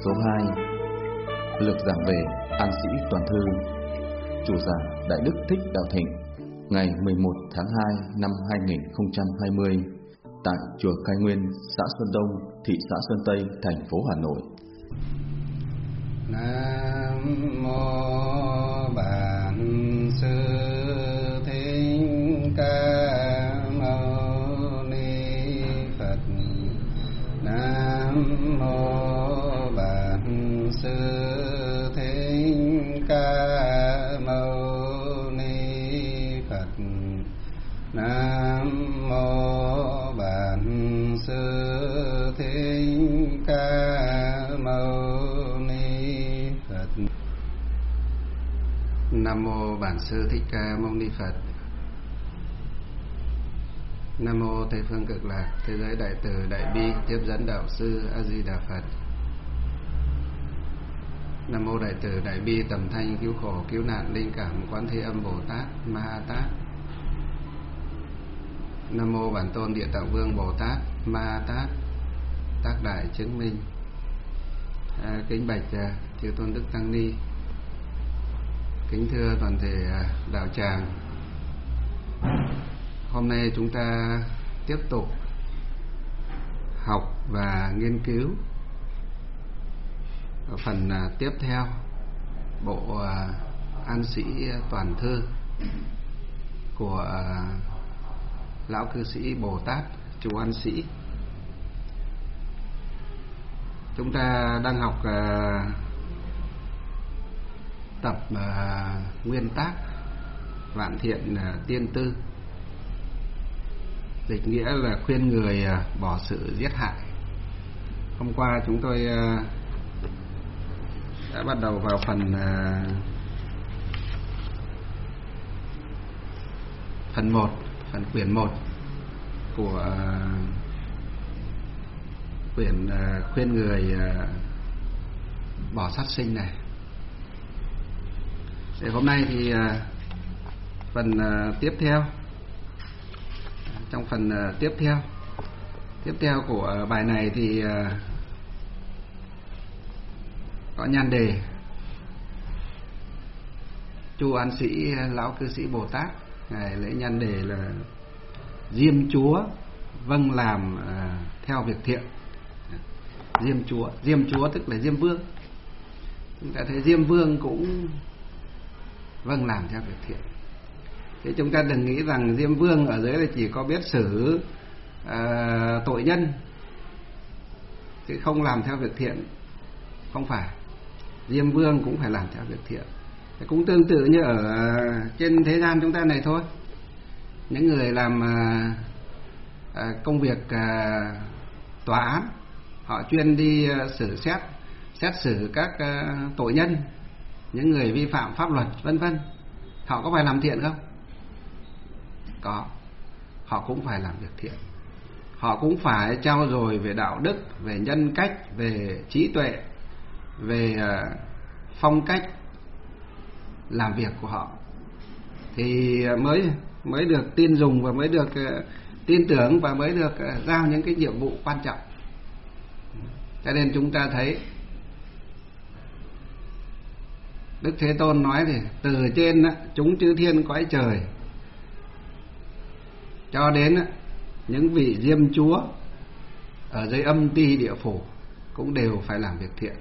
số 2. Lược giảng về An Sĩ Toàn Thư. Chủ giảng Đại Đức Thích Đạo Thịnh. Ngày 11 tháng 2 năm 2020 tại chùa Khai Nguyên, xã Xuân Đông, thị xã Sơn Tây, thành phố Hà Nội. Nam mô Bản Sư Thích Ca Mâu Ni Phật. Nam mô Bản Sư Thích Ca Mâu Ni Phật. Nam mô Bản Sư Thích Ca Mâu Ni Phật. Nam mô Bản Sư Thích Ca Mâu Ni Phật. Nam mô Tây Phương Cực Lạc Thế Giới Đại Từ Đại Bi Tiếp Dẫn Đạo Sư A Di Đà Phật. Nam mô Đại Từ Đại Bi Tầm Thanh Cứu Khổ Cứu Nạn Linh Cảm Quán Thế Âm Bồ Tát Ma Ha Tát. Nam mô Bản Tôn Địa Tạng Vương Bồ Tát Ma Ha Tát, tác đại chứng minh. Kính bạch chư tôn đức tăng ni, kính thưa toàn thể đạo tràng. Hôm nay chúng ta tiếp tục học và nghiên cứu ở phần tiếp theo bộ An Sĩ Toàn Thư của lão cư sĩ Bồ Tát Chú An Sĩ. Chúng ta đang học tập nguyên tác Vạn Thiện Tiên Tư, dịch nghĩa là khuyên người bỏ sự giết hại. Hôm qua chúng tôi đã bắt đầu vào phần quyển 1 của quyển khuyên người bỏ sát sinh này. Để hôm nay thì phần tiếp theo, trong phần tiếp theo của bài này thì có nhan đề Chú An Sĩ lão cư sĩ Bồ Tát ngài lấy nhan đề là Diêm Chúa vâng làm theo việc thiện. Diêm Chúa tức là Diêm Vương. Chúng ta thấy Diêm Vương cũng vâng làm theo việc thiện. Thế chúng ta đừng nghĩ rằng Diêm Vương ở dưới là chỉ có biết xử tội nhân chứ không làm theo việc thiện. Không phải, Diêm Vương cũng phải làm theo việc thiện. Cũng tương tự như ở trên thế gian chúng ta này thôi. Những người làm công việc tòa án, họ chuyên đi xét xử các tội nhân, những người vi phạm pháp luật vân vân. Họ có phải làm thiện không? Có. Họ cũng phải làm việc thiện. Họ cũng phải trau dồi về đạo đức, về nhân cách, về trí tuệ, về phong cách làm việc của họ, thì mới được tin dùng và mới được tin tưởng và mới được giao những cái nhiệm vụ quan trọng. Cho nên chúng ta thấy Đức Thế Tôn nói thì từ trên chúng chư thiên cõi trời cho đến những vị Diêm Chúa ở dưới âm ti địa phủ cũng đều phải làm việc thiện.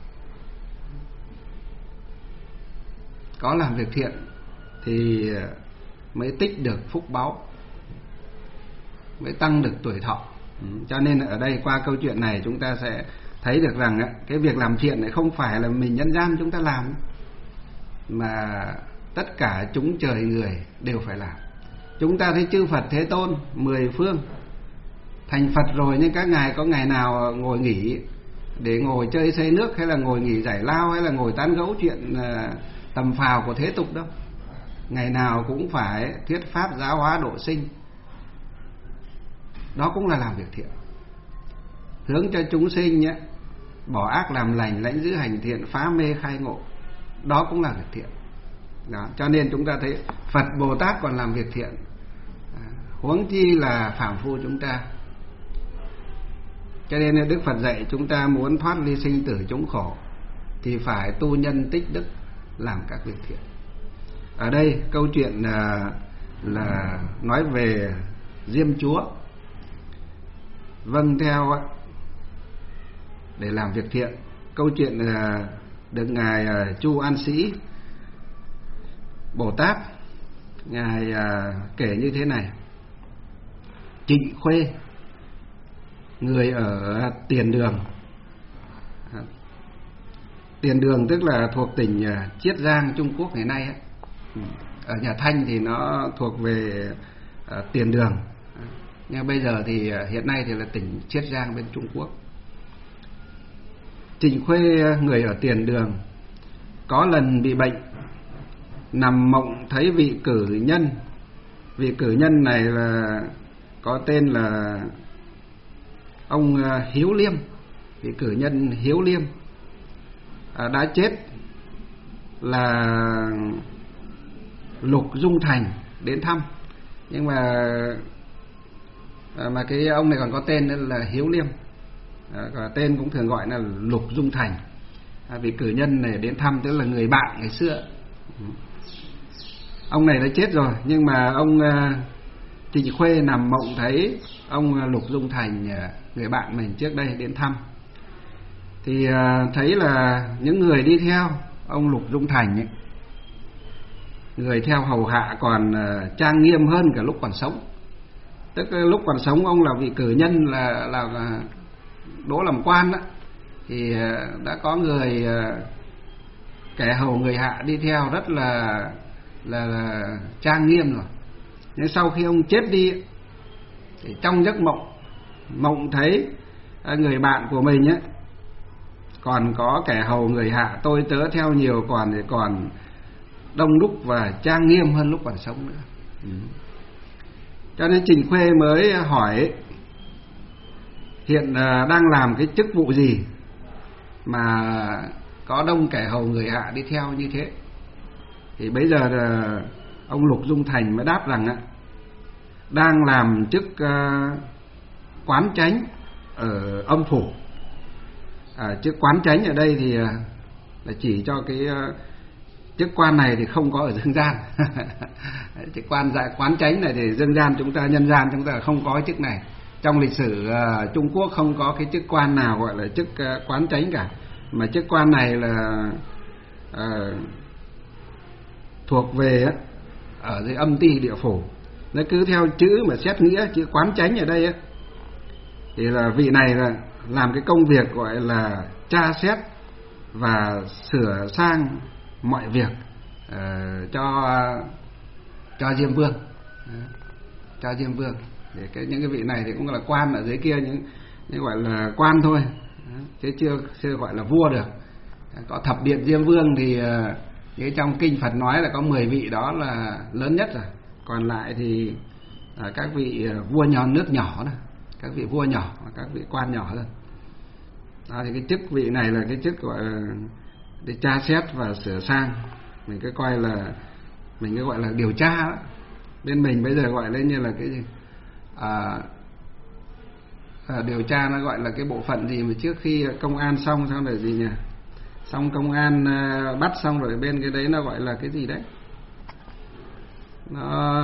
Có làm việc thiện thì mới tích được phúc báu, mới tăng được tuổi thọ. Cho nên ở đây qua câu chuyện này chúng ta sẽ thấy được rằng cái việc làm thiện này không phải là mình nhân gian chúng ta làm, mà tất cả chúng trời người đều phải làm. Chúng ta thấy chư Phật Thế Tôn 10 phương thành Phật rồi, nhưng các ngài có ngày nào ngồi nghỉ để ngồi chơi xây nước, hay là ngồi nghỉ giải lao, hay là ngồi tán gẫu chuyện tầm phào của thế tục đâu. Ngày nào cũng phải thuyết pháp giáo hóa độ sinh. Đó cũng là làm việc thiện, hướng cho chúng sinh nhé, bỏ ác làm lành, lãnh giữ hành thiện, phá mê khai ngộ. Đó cũng là việc thiện. Đó. Cho nên chúng ta thấy Phật Bồ Tát còn làm việc thiện, huống chi là phàm phu chúng ta. Cho nên Đức Phật dạy chúng ta muốn thoát ly sinh tử chốn khổ thì phải tu nhân tích đức, làm các việc thiện. Ở đây câu chuyện là nói về Diêm Chúa vâng theo để làm việc thiện. Câu chuyện được ngài Chu An Sĩ Bồ Tát ngài kể như thế này: Trịnh Khuê, người ở Tiền Đường. Tiền Đường tức là thuộc tỉnh Chiết Giang, Trung Quốc ngày nay ấy. Ở nhà Thanh thì nó thuộc về Tiền Đường, nhưng bây giờ thì hiện nay thì là tỉnh Chiết Giang bên Trung Quốc. Trịnh Khuê, người ở Tiền Đường, có lần bị bệnh, nằm mộng thấy vị cử nhân. Vị cử nhân này là có tên là ông Hiếu Liêm. Vị cử nhân Hiếu Liêm đã chết là Lục Dung Thành đến thăm, nhưng mà cái ông này còn có tên là Hiếu Liêm, tên cũng thường gọi là Lục Dung Thành. Vị cử nhân này đến thăm tức là người bạn ngày xưa. Ông này đã chết rồi, nhưng mà ông Trịnh Khuê nằm mộng thấy ông Lục Dung Thành, người bạn mình trước đây đến thăm, thì thấy là những người đi theo ông Lục Dung Thành ấy, người theo hầu hạ còn trang nghiêm hơn cả lúc còn sống. Tức lúc còn sống ông là vị cử nhân, là đỗ làm quan đó, thì đã có người kẻ hầu người hạ đi theo rất là trang nghiêm rồi. Nhưng sau khi ông chết đi thì trong giấc mộng thấy người bạn của mình ấy còn có kẻ hầu người hạ tôi tớ theo nhiều, còn đông đúc và trang nghiêm hơn lúc còn sống nữa. Cho nên Trịnh Khuê mới hỏi hiện đang làm cái chức vụ gì mà có đông kẻ hầu người hạ đi theo như thế. Thì bây giờ ông Lục Dung Thành mới đáp rằng đang làm chức quán chánh ở âm phủ. Chức quán chánh ở đây thì là chỉ cho cái chức quan này thì không có ở dương gian. Chức quán chánh này thì dương gian chúng ta, nhân gian chúng ta không có chức này. Trong lịch sử Trung Quốc không có cái chức quan nào gọi là chức quán chánh cả, mà chức quan này là thuộc về ở dưới âm ti địa phủ. Nó cứ theo chữ mà xét nghĩa, chữ quán chánh ở đây thì là vị này là làm cái công việc gọi là tra xét và sửa sang mọi việc cho Diêm Vương, cho Diêm Vương. Để những cái vị này thì cũng là quan ở dưới kia, những gọi là quan thôi, chứ chưa gọi là vua được. Có thập điện Diêm Vương thì trong kinh Phật nói là có 10 vị đó là lớn nhất rồi, còn lại thì các vị vua nhỏ nước nhỏ đó, các vị vua nhỏ, các vị quan nhỏ hơn. Đó, thì cái chức vị này là cái chức gọi là để tra xét và sửa sang. Mình cứ coi là mình cứ gọi là điều tra đó. Bên mình bây giờ gọi lên như là cái gì? Điều tra nó gọi là cái bộ phận gì mà trước khi công an xong là gì nhỉ? Xong công an bắt xong rồi bên cái đấy nó gọi là cái gì đấy? Nó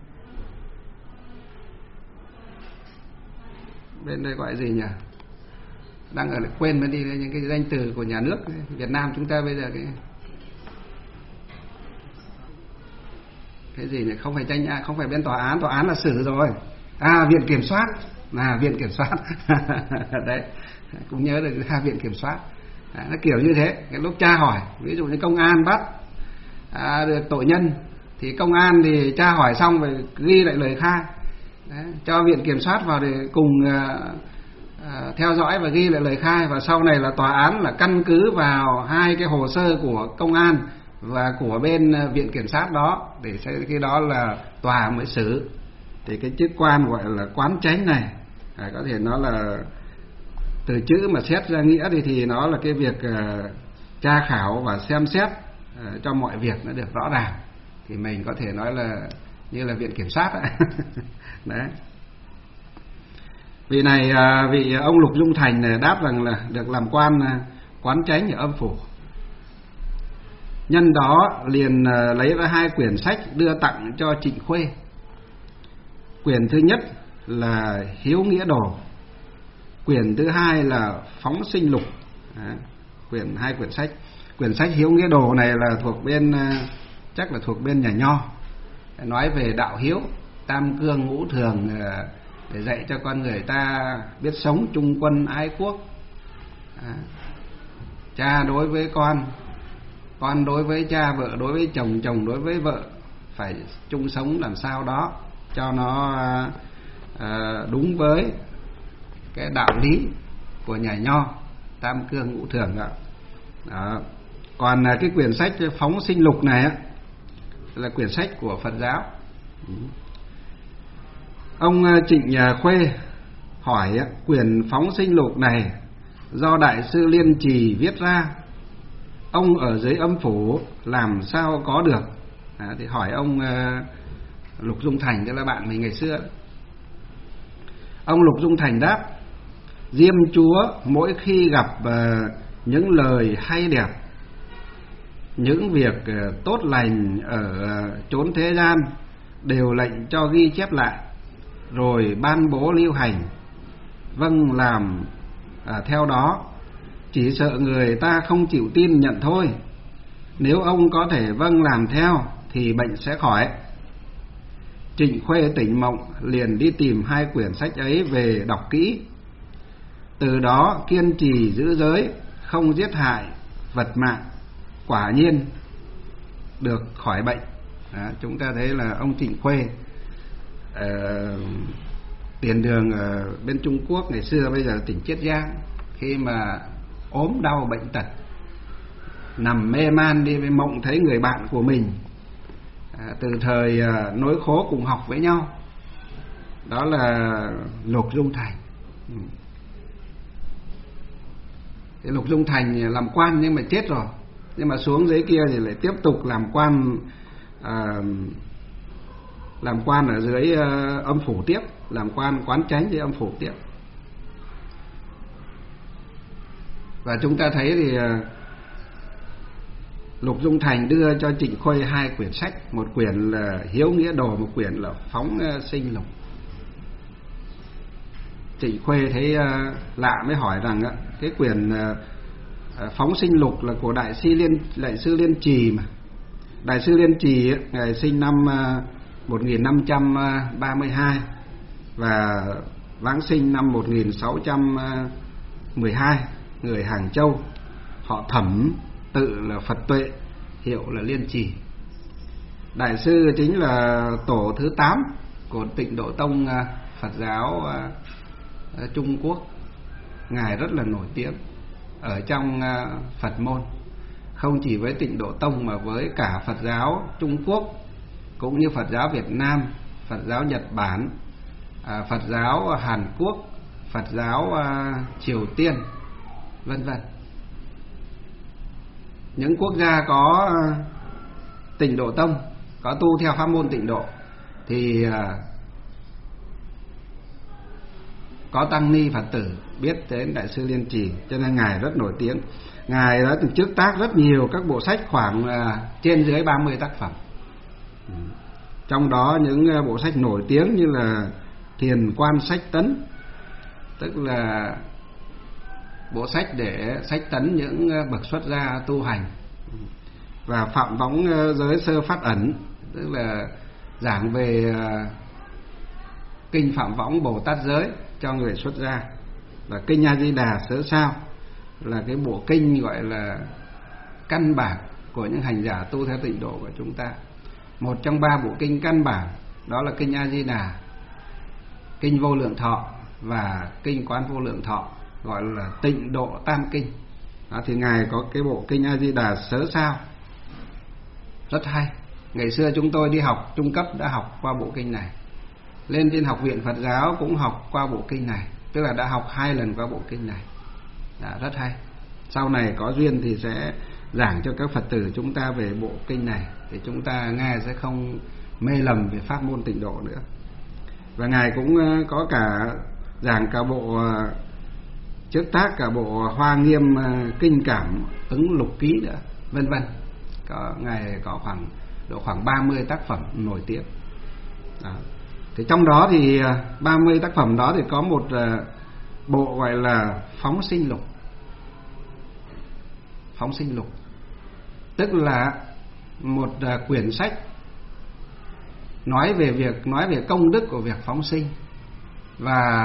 bên đây gọi gì nhỉ? Đang ở quên mất đi những cái danh từ của nhà nước Việt Nam chúng ta bây giờ cái gì này, không phải không phải bên tòa án là xử rồi. Viện kiểm soát, viện kiểm soát. Đấy, cũng nhớ được viện kiểm soát. Nó kiểu như thế. Cái lúc tra hỏi, ví dụ như công an bắt được tội nhân thì công an thì tra hỏi xong rồi ghi lại lời khai. Đấy, cho viện kiểm soát vào để cùng theo dõi và ghi lại lời khai, và sau này là tòa án là căn cứ vào hai cái hồ sơ của công an và của bên viện kiểm sát đó để cái đó là tòa mới xử. Thì cái chức quan gọi là quán chánh này có thể nó là từ chữ mà xét ra nghĩa thì nó là cái việc tra khảo và xem xét cho mọi việc nó được rõ ràng, thì mình có thể nói là như là viện kiểm sát. Đấy. Vị này, vị ông Lục Dung Thành này đáp rằng là được làm quan quán chánh ở âm phủ. Nhân đó liền lấy ra 2 quyển sách đưa tặng cho Trịnh Khuê. Quyển thứ nhất là Hiếu Nghĩa Đồ, quyển thứ hai là Phóng Sinh Lục. 2 quyển sách. Quyển sách Hiếu Nghĩa Đồ này là thuộc bên, chắc là thuộc bên nhà Nho, nói về đạo hiếu, tam cương ngũ thường, để dạy cho con người ta biết sống chung quân ái quốc. Cha đối với con đối với cha, vợ đối với chồng, chồng đối với vợ, phải chung sống làm sao đó cho nó đúng với cái đạo lý của nhà Nho, tam cương ngũ thường đó. Còn cái quyển sách Phóng Sinh Lục này á, là quyển sách của Phật giáo. Ông Trịnh Khuê hỏi quyển Phóng Sinh Lục này do Đại sư Liên Trì viết ra, ông ở dưới âm phủ làm sao có được? Thì hỏi ông Lục Dung Thành, tức là bạn mình ngày xưa. Ông Lục Dung Thành đáp: Diêm Chúa mỗi khi gặp những lời hay đẹp, những việc tốt lành ở chốn thế gian, đều lệnh cho ghi chép lại, rồi ban bố lưu hành. Vâng, làm theo đó, chỉ sợ người ta không chịu tin nhận thôi. Nếu ông có thể vâng làm theo thì bệnh sẽ khỏi. Trịnh Khuê tỉnh mộng, liền đi tìm 2 quyển sách ấy về đọc kỹ. Từ đó kiên trì giữ giới, không giết hại vật mạng, quả nhiên được khỏi bệnh. Chúng ta thấy là ông Trịnh Khuê tiền đường ở bên Trung Quốc ngày xưa, bây giờ tỉnh Chiết Giang, khi mà ốm đau bệnh tật, nằm mê man đi với mộng thấy người bạn của mình từ thời nối khố cùng học với nhau, đó là Lục Dung Thành. Cái Lục Dung Thành làm quan nhưng mà chết rồi, nhưng mà xuống dưới kia thì lại tiếp tục làm quan ở dưới âm phủ tiếp, làm quan quán chánh dưới âm phủ tiếp. Và chúng ta thấy thì Lục Dung Thành đưa cho Trịnh Khuê 2 quyển sách, một quyển là Hiếu Nghĩa Đồ, một quyển là Phóng Sinh Lục. Trịnh Khuê thấy lạ mới hỏi rằng cái quyển Phóng Sinh Lục là của Đại sư Liên Trì mà. Đại sư Liên Trì ngày sinh năm 1532 và vãng sinh năm 1612, người Hàng Châu, họ Thẩm, tự là Phật Tuệ, hiệu là Liên Trì. Đại sư chính là tổ thứ 8 của Tịnh Độ Tông Phật giáo Trung Quốc. Ngài rất là nổi tiếng ở trong Phật môn, không chỉ với Tịnh Độ Tông mà với cả Phật giáo Trung Quốc, cũng như Phật giáo Việt Nam, Phật giáo Nhật Bản, Phật giáo Hàn Quốc, Phật giáo Triều Tiên, vân vân. Những quốc gia có Tịnh Độ Tông, có tu theo pháp môn Tịnh Độ thì có tăng ni Phật tử biết đến Đại sư Liên Trì, cho nên ngài rất nổi tiếng. Ngài đã từng trước tác rất nhiều các bộ sách, khoảng trên dưới 30 tác phẩm. Trong đó những bộ sách nổi tiếng như là Thiền Quan Sách Tấn, tức là bộ sách để sách tấn những bậc xuất gia tu hành, và Phạm Võng Giới Sơ Phát Ẩn, tức là giảng về kinh Phạm Võng Bồ Tát Giới cho người xuất gia, và kinh A Di Đà Sớ Sao là cái bộ kinh gọi là căn bản của những hành giả tu theo Tịnh độ của chúng ta. Một trong 3 bộ kinh căn bản đó là kinh A Di Đà, kinh Vô Lượng Thọ và kinh Quán Vô Lượng Thọ, gọi là Tịnh Độ Tam Kinh. Thì ngài có cái bộ kinh A Di Đà Sớ Sao rất hay. Ngày xưa chúng tôi đi học trung cấp đã học qua bộ kinh này, lên trên học viện Phật giáo cũng học qua bộ kinh này, tức là đã học 2 lần qua bộ kinh này. Rất hay. Sau này có duyên thì sẽ giảng cho các Phật tử chúng ta về bộ kinh này, thì chúng ta nghe sẽ không mê lầm về pháp môn Tịnh độ nữa. Và ngài cũng có cả giảng cả bộ trước tác cả bộ Hoa Nghiêm Kinh Cảm Ứng Lục Ký nữa, vân vân. Ngài có khoảng 30 tác phẩm nổi tiếng. Thì trong đó thì 30 tác phẩm đó thì có một bộ gọi là Phóng Sinh Lục. Phóng Sinh Lục tức là một quyển sách nói về công đức của việc phóng sinh, và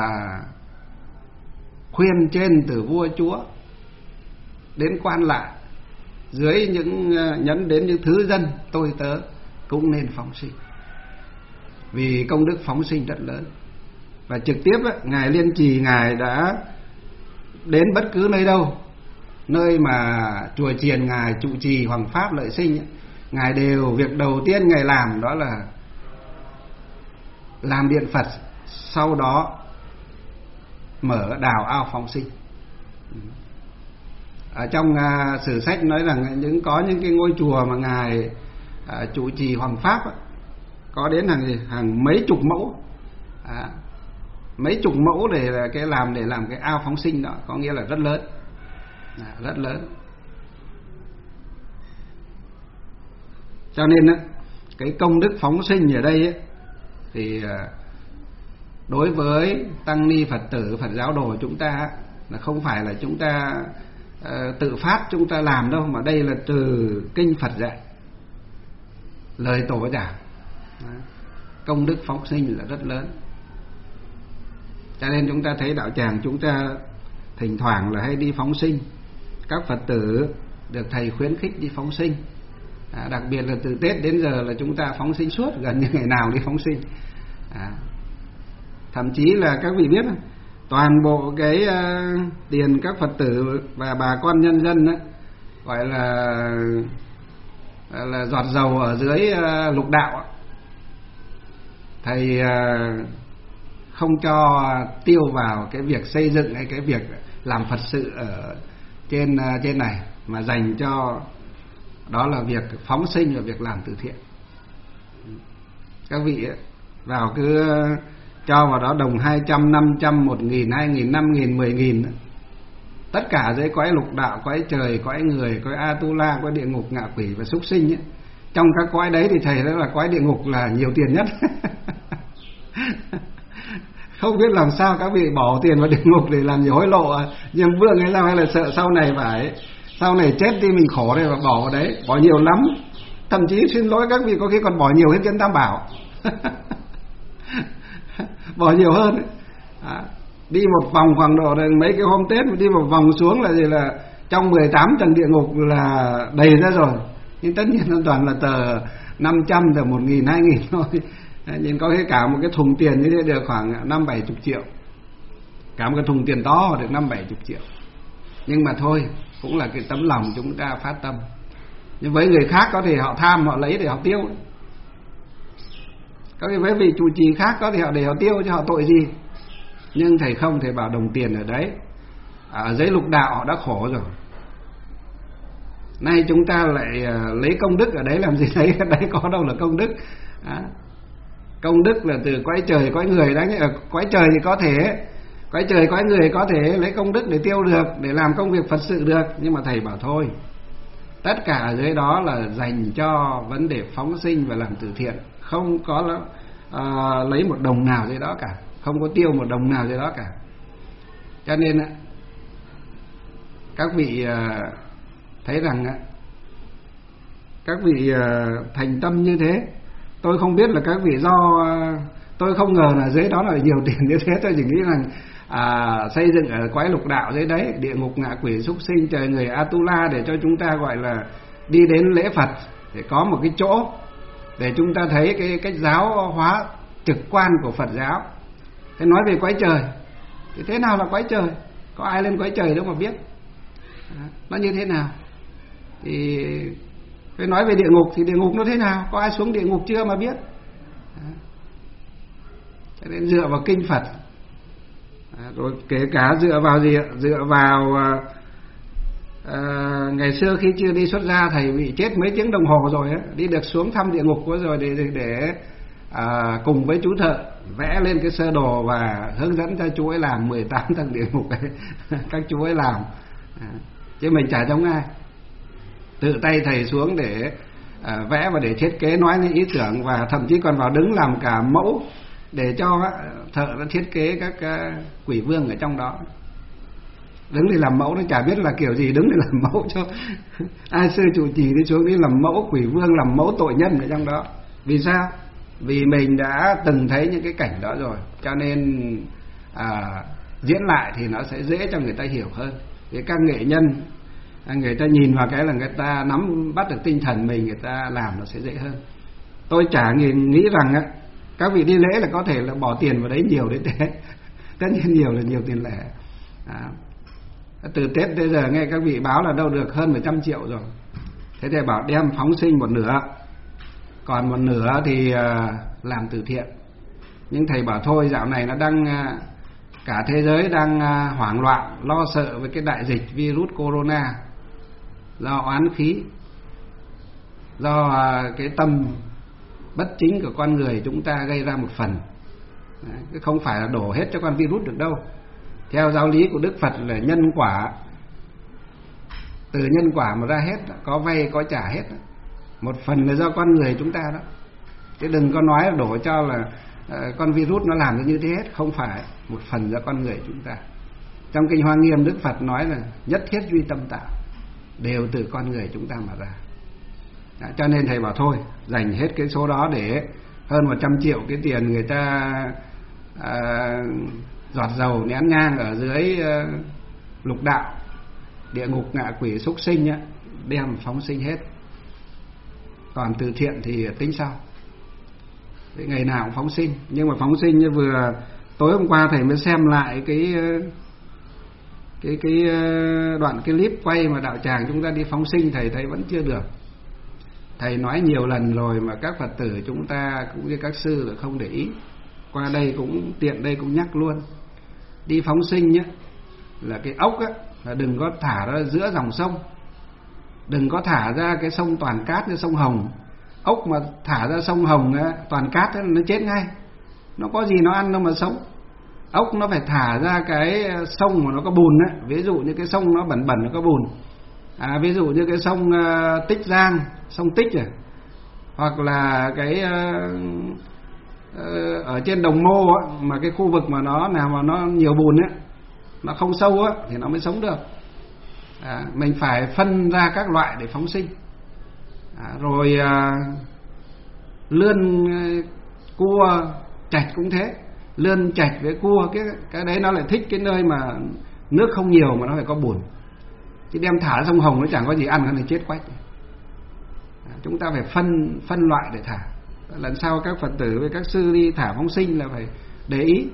khuyên trên từ vua chúa đến quan lại, dưới nhấn đến những thứ dân tôi tớ cũng nên phóng sinh, vì công đức phóng sinh rất lớn. Và trực tiếp ngài Liên Trì, ngài đã đến bất cứ nơi đâu, nơi mà chùa chiền ngài trụ trì Hoàng Pháp Lợi Sinh, ngài đều việc đầu tiên ngài làm đó là làm điện Phật, sau đó mở đào ao phóng sinh. Ở trong sử sách nói rằng có những cái ngôi chùa mà ngài trụ trì Hoàng Pháp có đến hàng mấy chục mẫu, mấy chục mẫu để làm cái ao phóng sinh đó, có nghĩa là rất lớn, rất lớn. Cho nên cái công đức phóng sinh ở đây thì đối với tăng ni Phật tử, Phật giáo đồ chúng ta là không phải là chúng ta tự phát chúng ta làm đâu, mà đây là từ kinh Phật dạy, lời tổ giảng. Công đức phóng sinh là rất lớn. Cho nên chúng ta thấy đạo tràng chúng ta thỉnh thoảng là hay đi phóng sinh, các Phật tử được thầy khuyến khích đi phóng sinh. Đặc biệt là từ Tết đến giờ là chúng ta phóng sinh suốt, gần như ngày nào đi phóng sinh. Thậm chí là các vị biết toàn bộ cái tiền các Phật tử và bà con nhân dân gọi là giọt dầu ở dưới lục đạo, thầy không cho tiêu vào cái việc xây dựng hay cái việc làm Phật sự ở trên này, mà dành cho đó là việc phóng sinh và việc làm từ thiện. Các vị vào cứ cho vào đó đồng 200, 500, 1.000, 2.000, 5.000, 10.000, tất cả dưới cõi lục đạo, cõi trời, cõi người, cõi Atula, cõi địa ngục, ngạ quỷ và súc sinh ấy. Trong các cõi đấy thì thầy nói là cõi địa ngục là nhiều tiền nhất. Không biết làm sao các vị bỏ tiền vào địa ngục để làm gì, hối lộ Diêm Vương hay sao, hay là sợ sau này chết đi mình khổ đây và bỏ vào đấy, bỏ nhiều lắm. Thậm chí xin lỗi các vị có khi còn bỏ nhiều hơn trên Tam Bảo. Bỏ nhiều hơn ấy. Đi một vòng khoảng độ mấy cái hôm Tết mà đi một vòng xuống là gì, là trong 18 tầng địa ngục là đầy ra rồi. Nhưng tất nhiên nó toàn là tờ 500, tờ 1.000, 2.000 thôi. Nhưng có cả một cái thùng tiền như thế được khoảng 50-70 triệu. Cả một cái thùng tiền to được 50-70 triệu. Nhưng mà thôi, cũng là cái tấm lòng chúng ta phát tâm. Nhưng với người khác có thể họ tham, họ lấy để họ tiêu. Có cái với vị trụ trì khác có thể họ để họ tiêu, chứ họ tội gì. Nhưng thầy không, thầy bảo đồng tiền ở đấy, ở dưới lục đạo họ đã khổ rồi, nay chúng ta lại lấy công đức ở đấy làm gì đấy. Ở đấy có đâu là công đức. Công đức là từ cõi trời, cõi người đấy. Ở cõi trời thì có thể, cõi trời, cõi người có thể lấy công đức để tiêu được, để làm công việc Phật sự được. Nhưng mà thầy bảo thôi, tất cả ở dưới đó là dành cho vấn đề phóng sinh và làm từ thiện, không có lấy một đồng nào dưới đó cả, không có tiêu một đồng nào dưới đó cả. Cho nên các vị thấy rằng các vị thành tâm như thế. Tôi không biết là các vị tôi không ngờ là dưới đó là nhiều tiền như thế. Tôi chỉ nghĩ rằng xây dựng ở quái lục đạo dưới đấy, địa ngục, ngạ quỷ, súc sinh, trời người, Atula, để cho chúng ta gọi là đi đến lễ Phật, để có một cái chỗ để chúng ta thấy cái cách giáo hóa trực quan của Phật giáo. Thế nói về quái trời thì thế nào là quái trời? Có ai lên quái trời đâu mà biết nó như thế nào. Thì phải nói về địa ngục thì địa ngục nó thế nào? Có ai xuống địa ngục chưa mà biết. Cho nên dựa vào kinh Phật, rồi kể cả dựa vào gì? Dựa vào ngày xưa khi chưa đi xuất gia, thầy bị chết mấy tiếng đồng hồ rồi ấy, đi được xuống thăm địa ngục rồi để cùng với chú thợ vẽ lên cái sơ đồ và hướng dẫn cho chú ấy làm 18 tầng địa ngục ấy. Các chú ấy làm, chứ mình chả giống ai. Tự tay thầy xuống để vẽ và để thiết kế, nói lên ý tưởng, và thậm chí còn vào đứng làm cả mẫu để cho thợ nó thiết kế các quỷ vương ở trong đó. Đứng đi làm mẫu, nó chả biết là kiểu gì, đứng đi làm mẫu cho ai sư trụ trì đi xuống đi làm mẫu quỷ vương, làm mẫu tội nhân ở trong đó. Vì sao? Vì mình đã từng thấy những cái cảnh đó rồi, cho nên diễn lại thì nó sẽ dễ cho người ta hiểu hơn. Thì các nghệ nhân, người ta nhìn vào cái là người ta nắm bắt được tinh thần mình, người ta làm nó sẽ dễ hơn. Tôi chả nghĩ rằng các vị đi lễ là có thể là bỏ tiền vào đấy nhiều đến thế. Tất nhiên nhiều là nhiều tiền lẻ. Từ Tết tới giờ nghe các vị báo là đâu được hơn 100 triệu rồi. Thế thầy bảo đem phóng sinh một nửa, còn một nửa thì làm từ thiện. Nhưng thầy bảo thôi, dạo này nó đang cả thế giới đang hoảng loạn, lo sợ với cái đại dịch virus corona, do oán khí, do cái tâm bất chính của con người chúng ta gây ra một phần. Đấy, không phải là đổ hết cho con virus được đâu. Theo giáo lý của Đức Phật là nhân quả, từ nhân quả mà ra hết, có vay có trả hết. Một phần là do con người chúng ta đó, chứ đừng có nói là đổ cho là con virus nó làm như thế hết. Không phải, một phần do con người chúng ta. Trong Kinh Hoa Nghiêm Đức Phật nói là nhất thiết duy tâm tạo, đều từ con người chúng ta mà ra. Cho nên thầy bảo thôi, dành hết cái số đó để hơn 100 triệu cái tiền người ta giọt dầu nén nhang ở dưới lục đạo, địa ngục, ngạ quỷ, súc sinh á, đem phóng sinh hết. Còn từ thiện thì tính sau, ngày nào cũng phóng sinh. Nhưng mà phóng sinh như vừa tối hôm qua thầy mới xem lại cái đoạn clip quay mà đạo tràng chúng ta đi phóng sinh, thầy thấy vẫn chưa được. Thầy nói nhiều lần rồi mà các Phật tử chúng ta cũng như các sư là không để ý. Qua đây cũng tiện đây cũng nhắc luôn. Đi phóng sinh nhé, là cái ốc á, là đừng có thả ra giữa dòng sông, đừng có thả ra cái sông toàn cát như sông Hồng. Ốc mà thả ra sông Hồng á, toàn cát ấy, nó chết ngay, nó có gì nó ăn đâu mà sống. Ốc nó phải thả ra cái sông mà nó có bùn á, ví dụ như cái sông nó bẩn nó có bùn, ví dụ như cái sông Tích Giang, sông Tích à, hoặc là cái ở trên Đồng Mô á, mà cái khu vực mà nó nào mà nó nhiều bùn á, nó không sâu á, thì nó mới sống được. Mình phải phân ra các loại để phóng sinh. Rồi lươn, cua, trạch cũng thế. Lươn, trạch với cua, cái đấy nó lại thích cái nơi mà nước không nhiều mà nó phải có bùn. Chứ đem thả sông Hồng nó chẳng có gì ăn, nó chết quách. Chúng ta phải phân loại để thả. Lần sau các Phật tử với các sư đi thả phóng sinh là phải để ý,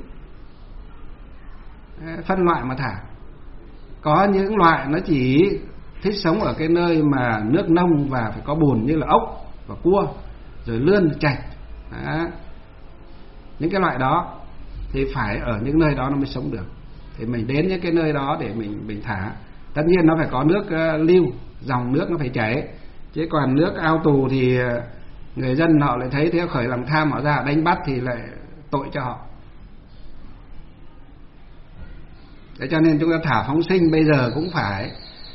phân loại mà thả. Có những loại nó chỉ thích sống ở cái nơi mà nước nông và phải có bùn, như là ốc và cua, rồi lươn, trạch. Những cái loại đó thì phải ở những nơi đó nó mới sống được. Thì mình đến những cái nơi đó để mình thả. Tất nhiên nó phải có nước lưu, dòng nước nó phải chảy. Chứ còn nước ao tù thì người dân họ lại thấy thế, khởi lòng tham, họ ra đánh bắt thì lại tội cho họ. Thế cho nên chúng ta thả phóng sinh bây giờ cũng phải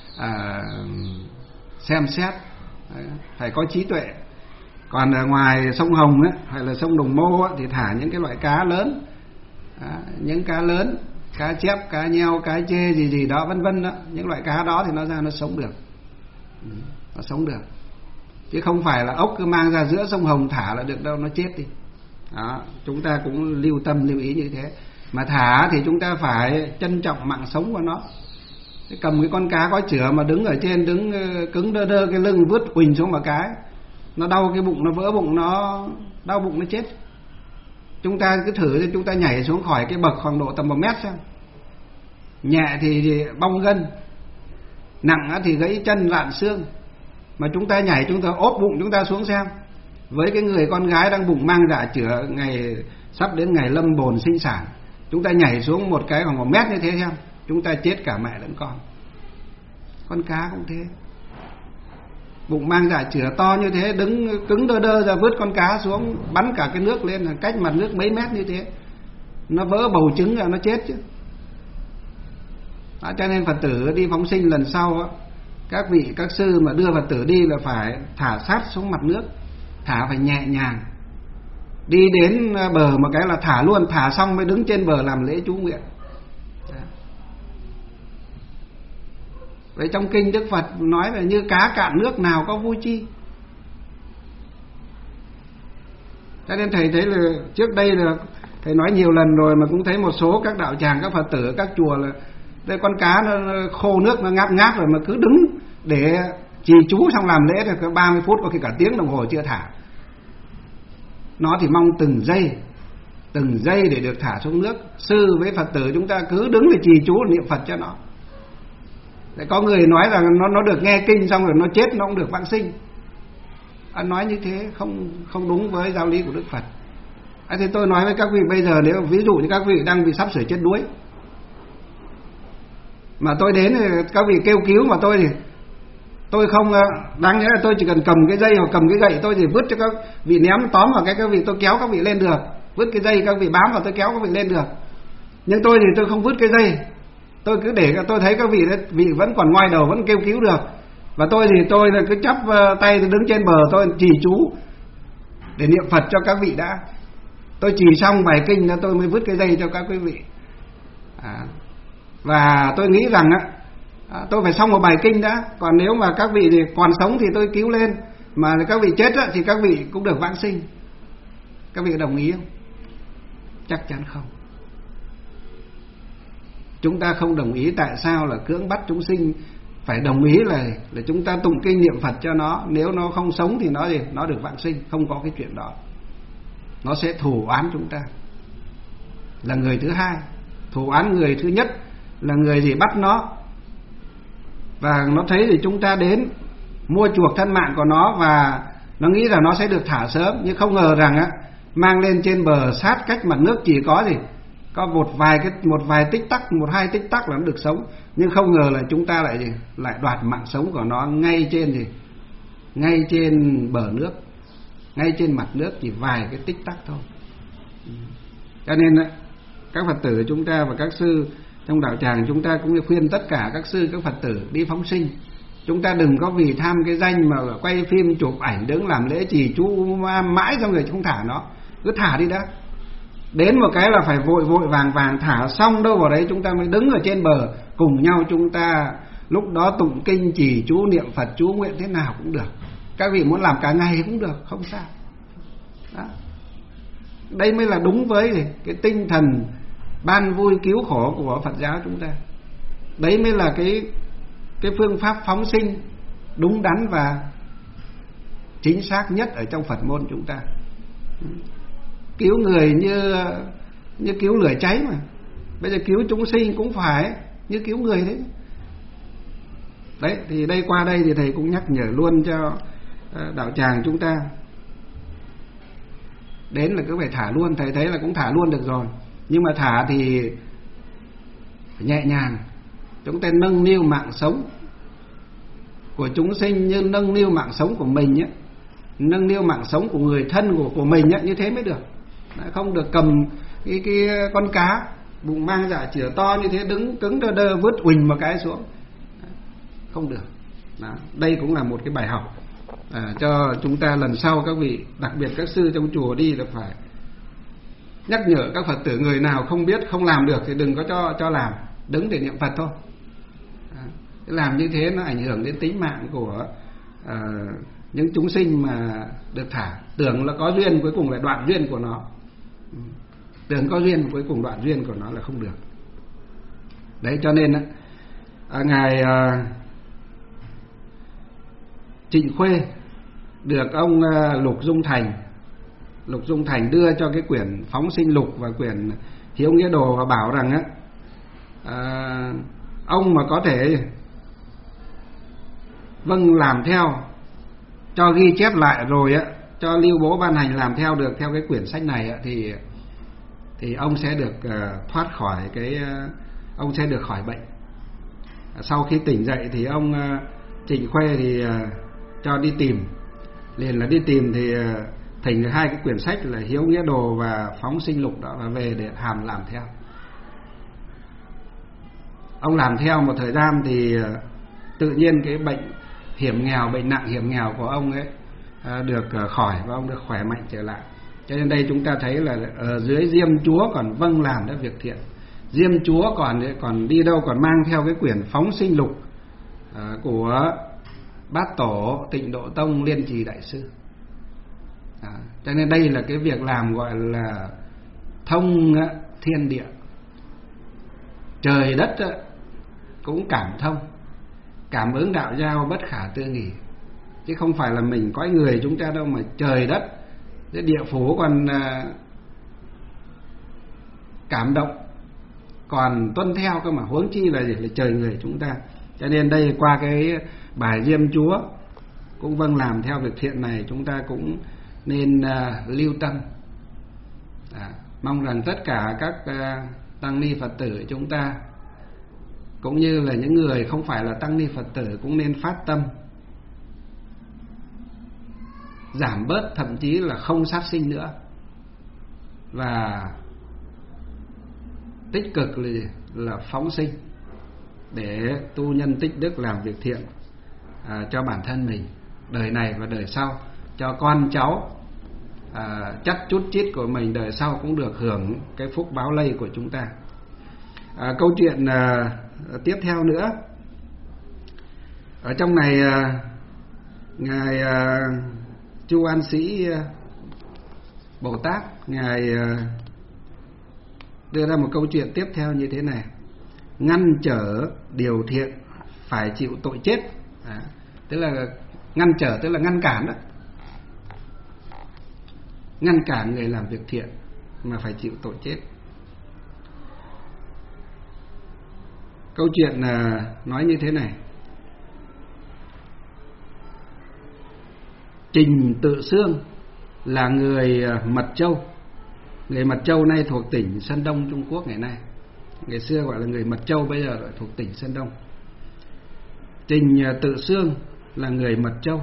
xem xét, phải có trí tuệ. Còn ở ngoài sông Hồng ấy, hay là sông Đồng Mô ấy, thì thả những cái loại cá lớn, những cá lớn, cá chép, cá nheo, cá chê gì đó vân vân đó. Những loại cá đó thì nó ra nó sống được, nó sống được. Chứ không phải là ốc cứ mang ra giữa sông Hồng thả là được đâu, nó chết đi. Đó, chúng ta cũng lưu tâm lưu ý như thế. Mà thả thì chúng ta phải trân trọng mạng sống của nó. Cầm cái con cá có chửa mà đứng ở trên, đứng cứng đơ đơ cái lưng, vứt quỳnh xuống một cái, nó đau cái bụng, nó vỡ bụng, nó đau bụng, nó chết. Chúng ta cứ thử thì chúng ta nhảy xuống khỏi cái bậc khoảng độ tầm 1 mét xem. Nhẹ thì bong gân, nặng thì gãy chân rạn xương. Mà chúng ta nhảy, chúng ta ốp bụng chúng ta xuống xem. Với cái người con gái đang bụng mang dạ chửa, ngày sắp đến ngày lâm bồn sinh sản, chúng ta nhảy xuống một cái khoảng 1 mét như thế xem, chúng ta chết cả mẹ lẫn con. Con cá cũng thế. bụng mang dạ chửa to như thế, đứng cứng đơ đơ ra vứt con cá xuống, bắn cả cái nước lên, là cách mặt nước mấy mét như thế, nó vỡ bầu trứng là nó chết chứ. Đó, cho nên Phật tử đi phóng sinh lần sau á, các vị các sư mà đưa Phật tử đi là phải thả sát xuống mặt nước, thả phải nhẹ nhàng. Đi đến bờ một cái là thả luôn, thả xong mới đứng trên bờ làm lễ chú nguyện. Vậy trong kinh Đức Phật nói là như cá cạn nước nào có vui chi. Cho nên thầy thấy là trước đây là thầy nói nhiều lần rồi, mà cũng thấy một số các đạo tràng, các Phật tử ở các chùa là đây con cá nó khô nước, nó ngáp ngáp rồi mà cứ đứng để trì chú xong làm lễ được 30 phút, có khi cả tiếng đồng hồ chưa thả. Nó thì mong từng giây để được thả xuống nước. Sư với Phật tử chúng ta cứ đứng để trì chú niệm Phật cho nó. Để có người nói rằng nó được nghe kinh xong rồi nó chết nó cũng được vãng sinh. Nói như thế không đúng với giáo lý của Đức Phật. Thì tôi nói với các vị bây giờ, nếu ví dụ như các vị đang bị sắp sửa chết đuối, mà tôi đến thì các vị kêu cứu, mà tôi không, đáng nhẽ là tôi chỉ cần cầm cái dây hoặc cầm cái gậy, tôi chỉ vứt cho các vị ném tóm vào cái các vị, tôi kéo các vị lên được. Vứt cái dây các vị bám vào, tôi kéo các vị lên được. Nhưng tôi thì tôi không vứt cái dây, tôi cứ để tôi thấy các vị vẫn còn ngoai đầu, vẫn kêu cứu được. Và tôi thì tôi là cứ chắp tay đứng trên bờ, tôi trì chú để niệm Phật cho các vị đã. Tôi trì xong bài kinh tôi mới vứt cái dây cho các quý vị. Và tôi nghĩ rằng tôi phải xong một bài kinh đã. Còn nếu mà các vị thì còn sống thì tôi cứu lên, mà các vị chết thì các vị cũng được vãng sinh. Các vị đồng ý không? Chắc chắn không. Chúng ta không đồng ý. Tại sao là cưỡng bắt chúng sinh phải đồng ý là chúng ta tụng kinh niệm Phật cho nó? Nếu nó không sống thì nó được vãng sinh. Không có cái chuyện đó. Nó sẽ thù oán chúng ta, là người thứ hai. Thù oán người thứ nhất là người gì bắt nó, và nó thấy thì chúng ta đến mua chuộc thân mạng của nó, và nó nghĩ là nó sẽ được thả sớm. Nhưng không ngờ rằng mang lên trên bờ sát cách mặt nước chỉ có một vài tích tắc, 1-2 tích tắc là nó được sống. Nhưng không ngờ là chúng ta lại đoạt mạng sống của nó ngay trên bờ nước, ngay trên mặt nước, chỉ vài cái tích tắc thôi. Cho nên các Phật tử chúng ta và các sư trong đạo tràng chúng ta cũng khuyên tất cả các sư các Phật tử đi phóng sinh. Chúng ta đừng có vì tham cái danh mà quay phim chụp ảnh đứng làm lễ trì chú mãi xong rồi không thả nó. Cứ thả đi đã. Đến một cái là phải vội vàng thả xong đâu vào đấy chúng ta mới đứng ở trên bờ cùng nhau, chúng ta lúc đó tụng kinh trì chú niệm Phật chú nguyện thế nào cũng được. Các vị muốn làm cả ngày cũng được, không sao. Đó. Đây mới là đúng với cái tinh thần ban vui cứu khổ của Phật giáo chúng ta. Đấy mới là cái phương pháp phóng sinh đúng đắn và chính xác nhất ở trong Phật môn chúng ta. Cứu người như cứu lửa cháy mà. Bây giờ cứu chúng sinh cũng phải như cứu người đấy. Đấy, thì qua đây thì thầy cũng nhắc nhở luôn cho đạo tràng chúng ta. Đến là cứ phải thả luôn. Thầy thấy là cũng thả luôn được rồi, nhưng mà thả thì phải nhẹ nhàng. Chúng ta nâng niu mạng sống của chúng sinh như nâng niu mạng sống của mình ấy. Nâng niu mạng sống của người thân của mình ấy, như thế mới được. Không được cầm cái con cá bụng mang dạ chửa to như thế đứng cứng đơ đơ vứt uỳnh một cái xuống, không được. Đó. Đây cũng là một cái bài học cho chúng ta lần sau. Các vị, đặc biệt các sư trong chùa đi là phải nhắc nhở các Phật tử, người nào không biết không làm được thì đừng có cho làm, đứng để niệm Phật thôi. Làm như thế nó ảnh hưởng đến tính mạng của những chúng sinh mà được thả. Tưởng là có duyên, cuối cùng lại đoạn duyên của nó. Tưởng có duyên, cuối cùng đoạn duyên của nó là không được. Đấy, cho nên ngài Trịnh Khuê được ông Lục Dung Thành đưa cho cái quyển Phóng Sinh Lục và quyển Hiếu Nghĩa Đồ, và bảo rằng ông mà có thể làm theo, cho ghi chép lại rồi cho lưu bố ban hành làm theo được theo cái quyển sách này thì ông sẽ được thoát khỏi ông sẽ được khỏi bệnh. Sau khi tỉnh dậy thì ông Trịnh Khuê thì cho đi tìm. Liền là đi tìm thì thỉnh được 2 cái quyển sách là Hiếu Nghĩa Đồ và Phóng Sinh Lục đó, và về để Hàm làm theo. Ông làm theo một thời gian thì tự nhiên cái bệnh hiểm nghèo, bệnh nặng hiểm nghèo của ông ấy được khỏi, và ông được khỏe mạnh trở lại. Cho nên đây chúng ta thấy là ở dưới Diêm Chúa còn vâng làm đó việc thiện. Diêm Chúa còn đi đâu còn mang theo cái quyển Phóng Sinh Lục của Bát Tổ Tịnh Độ Tông Liên Trì Đại Sư. Cho nên đây là cái việc làm gọi là thông thiên địa, trời đất cũng cảm thông, cảm ứng đạo giao bất khả tư nghì. Chứ không phải là mình cõi người chúng ta đâu, mà trời đất, cái địa phủ còn cảm động, còn tuân theo cơ mà, huống chi là gì, là trời người chúng ta. Cho nên đây qua cái bài Diêm Chúa cũng vâng làm theo việc thiện này, chúng ta cũng nên lưu tâm. Mong rằng tất cả các tăng ni Phật tử chúng ta, cũng như là những người không phải là tăng ni Phật tử, cũng nên phát tâm giảm bớt, thậm chí là không sát sinh nữa, và tích cực là phóng sinh để tu nhân tích đức, làm việc thiện cho bản thân mình đời này và đời sau, cho con cháu chắc chút chít của mình đời sau cũng được hưởng cái phúc báo lây của chúng ta. Câu chuyện tiếp theo nữa, ở trong này ngài Chu An Sĩ Bồ Tát ngài đưa ra một câu chuyện tiếp theo như thế này: ngăn trở điều thiện phải chịu tội chết. Tức là ngăn trở, tức là ngăn cản đó, ngăn cản người làm việc thiện mà phải chịu tội chết. Câu chuyện nói như thế này: Trình Tự Xương là người Mật Châu. Người Mật Châu nay thuộc tỉnh Sơn Đông Trung Quốc ngày nay. Ngày xưa gọi là người Mật Châu, bây giờ lại thuộc tỉnh Sơn Đông. Trình Tự Xương là người Mật Châu.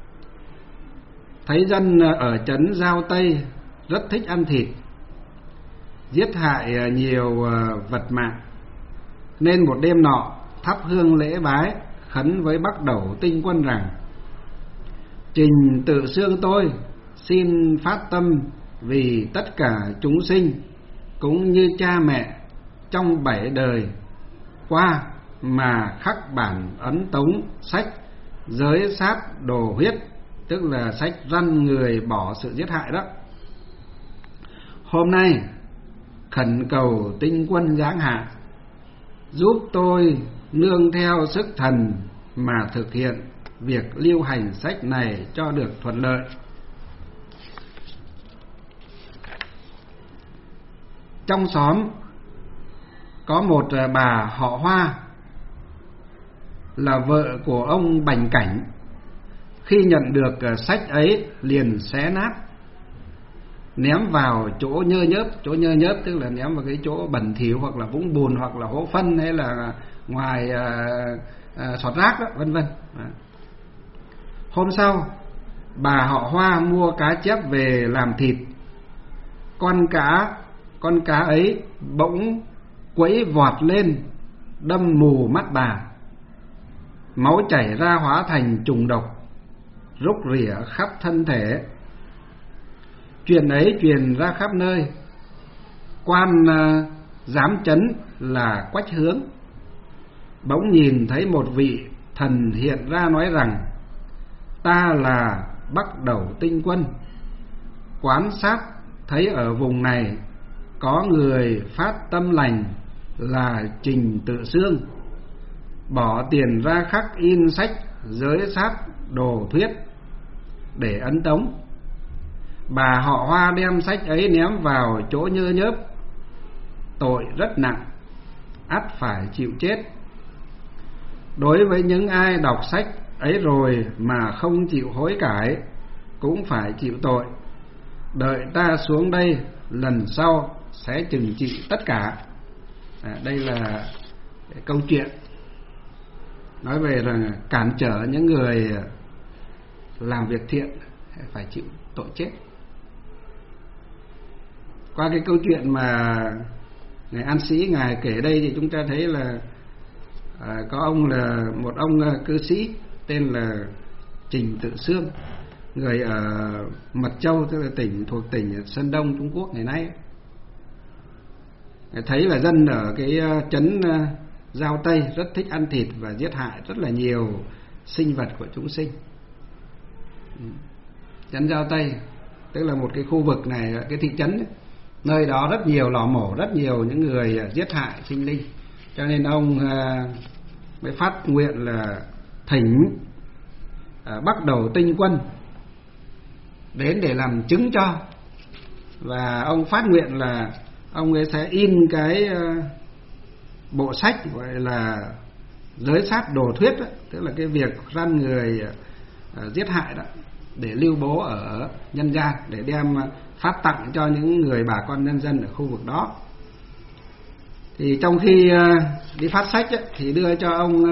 Thấy dân ở trấn Giao Tây rất thích ăn thịt, giết hại nhiều vật mạng, nên một đêm nọ thắp hương lễ bái, khấn với Bắc Đẩu Tinh Quân rằng: Trình Tự Xương tôi xin phát tâm vì tất cả chúng sinh, cũng như cha mẹ trong 7 đời qua mà khắc bản ấn tống sách giới sát đồ huyết, tức là sách răn người bỏ sự giết hại đó. Hôm nay khẩn cầu Tinh Quân giáng hạ, giúp tôi nương theo sức thần mà thực hiện việc lưu hành sách này cho được thuận lợi. Trong xóm có một bà họ Hoa, là vợ của ông Bành Cảnh. Khi nhận được sách ấy liền xé nát, ném vào chỗ nhơ nhớp. Chỗ nhơ nhớp tức là ném vào cái chỗ bẩn thỉu, hoặc là vũng bùn, hoặc là hố phân, hay là ngoài sọt rác đó, vân vân. Hôm sau bà họ Hoa mua cá chép về làm thịt. Con cá ấy bỗng quẫy vọt lên, đâm mù mắt bà. Máu chảy ra hóa thành trùng độc, rúc rỉa khắp thân thể. Chuyện ấy truyền ra khắp nơi. Quan giám chấn là Quách Hướng bỗng nhìn thấy một vị thần hiện ra nói rằng: ta là Bắc Đẩu Tinh Quân. Quan sát thấy ở vùng này có người phát tâm lành là Trình Tự Xương, bỏ tiền ra khắc in sách giới sát đồ thuyết để ấn tống. Bà họ Hoa đem sách ấy ném vào chỗ nhơ nhớp, tội rất nặng, ắt phải chịu chết. Đối với những ai đọc sách ấy rồi mà không chịu hối cải, cũng phải chịu tội. Đợi ta xuống đây, lần sau sẽ trừng trị tất cả. Đây là câu chuyện nói về rằng cản trở những người làm việc thiện phải chịu tội chết. Qua cái câu chuyện mà ngài An Sĩ ngài kể đây thì chúng ta thấy là có một ông cư sĩ tên là Trình Tự Xương, người ở Mật Châu, tức là thuộc tỉnh Sơn Đông Trung Quốc ngày nay. Ngài thấy là dân ở cái trấn Giao Tây rất thích ăn thịt và giết hại rất là nhiều sinh vật của chúng sinh. Trấn Giao Tây tức là một cái khu vực này, cái thị trấn ấy, nơi đó rất nhiều lò mổ, rất nhiều những người giết hại sinh linh, cho nên ông mới phát nguyện là thỉnh Bắc Đầu Tinh Quân đến để làm chứng cho. Và ông phát nguyện là ông ấy sẽ in cái bộ sách gọi là Giới Sát Đồ Thuyết đó, tức là cái việc răn người giết hại đó, để lưu bố ở nhân gian, để đem phát tặng cho những người bà con nhân dân ở khu vực đó. Thì trong khi đi phát sách ấy, thì đưa cho ông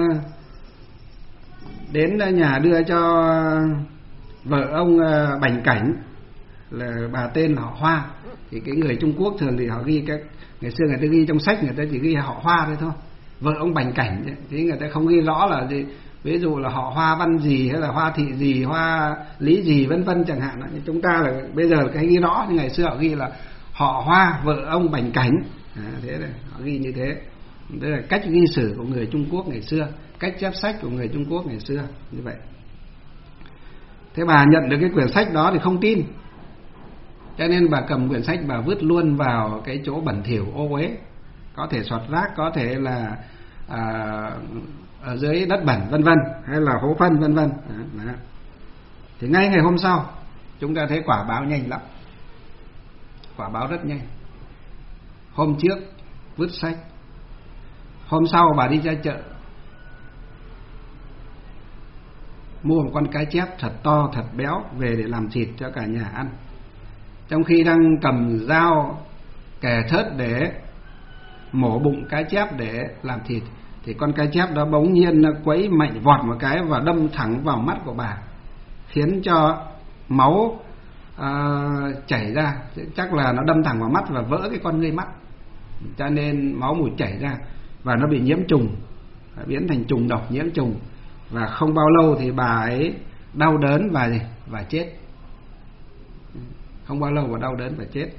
đến nhà đưa cho vợ ông Bành Cảnh, là bà tên là họ Hoa. Thì cái người Trung Quốc thường thì họ ghi các, ngày xưa người ta ghi trong sách người ta chỉ ghi họ Hoa thôi thôi, vợ ông Bành Cảnh ấy, thì người ta không ghi rõ là gì, ví dụ là họ Hoa Văn gì hay là Hoa Thị gì, Hoa Lý gì vân vân chẳng hạn. Chúng ta là bây giờ cái ghi rõ, nhưng ngày xưa họ ghi là họ Hoa vợ ông Bành Cảnh. Thế này, họ ghi như thế. Đây là cách ghi sử của người Trung Quốc ngày xưa, cách chép sách của người Trung Quốc ngày xưa như vậy. Thế bà nhận được cái quyển sách đó thì không tin, cho nên bà cầm quyển sách bà vứt luôn vào cái chỗ bẩn thỉu ô uế, có thể xoạt rác, có thể là ở dưới đất bẩn vân vân, hay là hố phân vân vân. Thì ngay ngày hôm sau chúng ta thấy quả báo nhanh lắm, quả báo rất nhanh. Hôm trước vứt sách, hôm sau bà đi ra chợ mua một con cá chép thật to thật béo về để làm thịt cho cả nhà ăn. Trong khi đang cầm dao kề thớt để mổ bụng cá chép để làm thịt, thì con cá chép đó bỗng nhiên quấy mạnh vọt một cái và đâm thẳng vào mắt của bà, khiến cho máu chảy ra. Chắc là nó đâm thẳng vào mắt và vỡ cái con ngươi mắt, cho nên máu mùi chảy ra, và nó bị nhiễm trùng, biến thành trùng độc, nhiễm trùng. Và không bao lâu thì bà ấy đau đớn và chết. Không bao lâu và đau đớn và chết.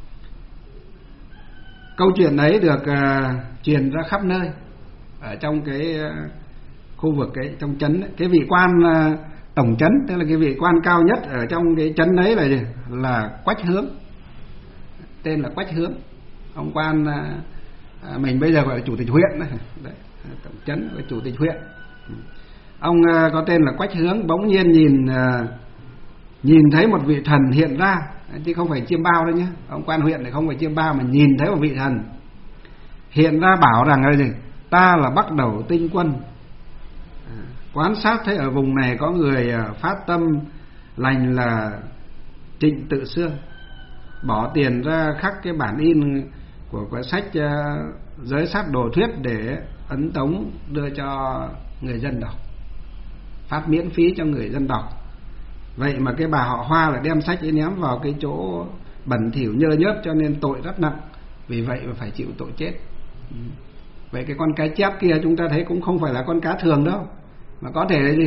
Câu chuyện ấy được truyền ra khắp nơi ở trong cái khu vực ấy, trong trấn ấy. Cái vị quan tổng trấn, tức là cái vị quan cao nhất ở trong cái trấn đấy là Quách Hướng, tên là Quách Hướng. Ông quan mình bây giờ gọi là chủ tịch huyện đấy, tổng trấn và chủ tịch huyện. Ông có tên là Quách Hướng bỗng nhiên nhìn thấy một vị thần hiện ra, chứ không phải chiêm bao đâu nhé. Ông quan huyện này không phải chiêm bao, mà nhìn thấy một vị thần hiện ra bảo rằng là gì? Ta là Bắc Đầu Tinh Quân. Quan sát thấy ở vùng này có người phát tâm lành là Trịnh Tự Xương, bỏ tiền ra khắc cái bản in của cái sách Giới Sát Đồ Thuyết để ấn tống đưa cho người dân đọc, phát miễn phí cho người dân đọc. Vậy mà cái bà họ Hoa lại đem sách ấy ném vào cái chỗ bẩn thỉu nhơ nhớp, cho nên tội rất nặng. Vì vậy mà phải chịu tội chết. Vậy cái con cá chép kia chúng ta thấy cũng không phải là con cá thường đâu, mà có thể là gì?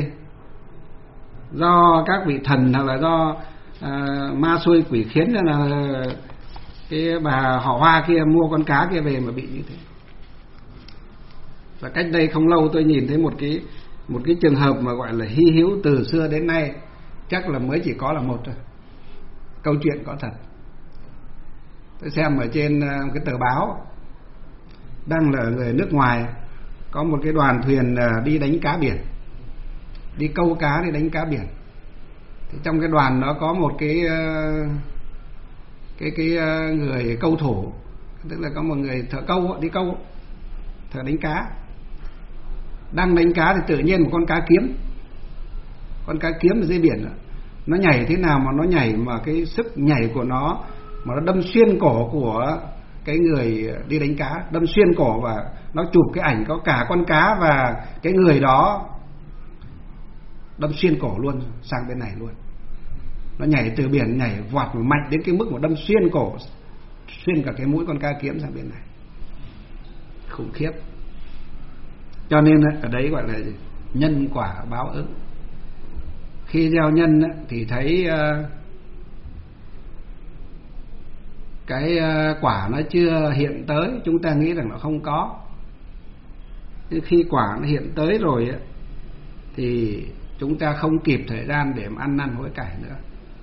Do các vị thần hoặc là do ma xui quỷ khiến, là cái bà họ Hoa kia mua con cá kia về mà bị như thế. Và cách đây không lâu tôi nhìn thấy một cái trường hợp mà gọi là hy hữu từ xưa đến nay, chắc là mới chỉ có là một thôi. Câu chuyện có thật. Tôi xem ở trên cái tờ báo, đang là người nước ngoài, có một cái đoàn thuyền đi đánh cá biển, đi câu cá, đi đánh cá biển. Thì trong cái đoàn đó có một cái người câu thủ, tức là có một người thợ câu, đi câu, thợ đánh cá. Đang đánh cá thì tự nhiên một con cá kiếm ở dưới biển, nó nhảy thế nào mà nó nhảy, mà cái sức nhảy của nó mà nó đâm xuyên cổ của cái người đi đánh cá, đâm xuyên cổ, và nó chụp cái ảnh có cả con cá và cái người đó đâm xuyên cổ luôn sang bên này luôn. Nó nhảy từ biển nhảy vọt mạnh đến cái mức mà đâm xuyên cổ, xuyên cả cái mũi con cá kiếm sang bên này, khủng khiếp. Cho nên ở đấy gọi là nhân quả báo ứng. Khi gieo nhân thì thấy cái quả nó chưa hiện tới, chúng ta nghĩ rằng nó không có. Nhưng khi quả nó hiện tới rồi thì chúng ta không kịp thời gian để mà ăn năn hối cải nữa.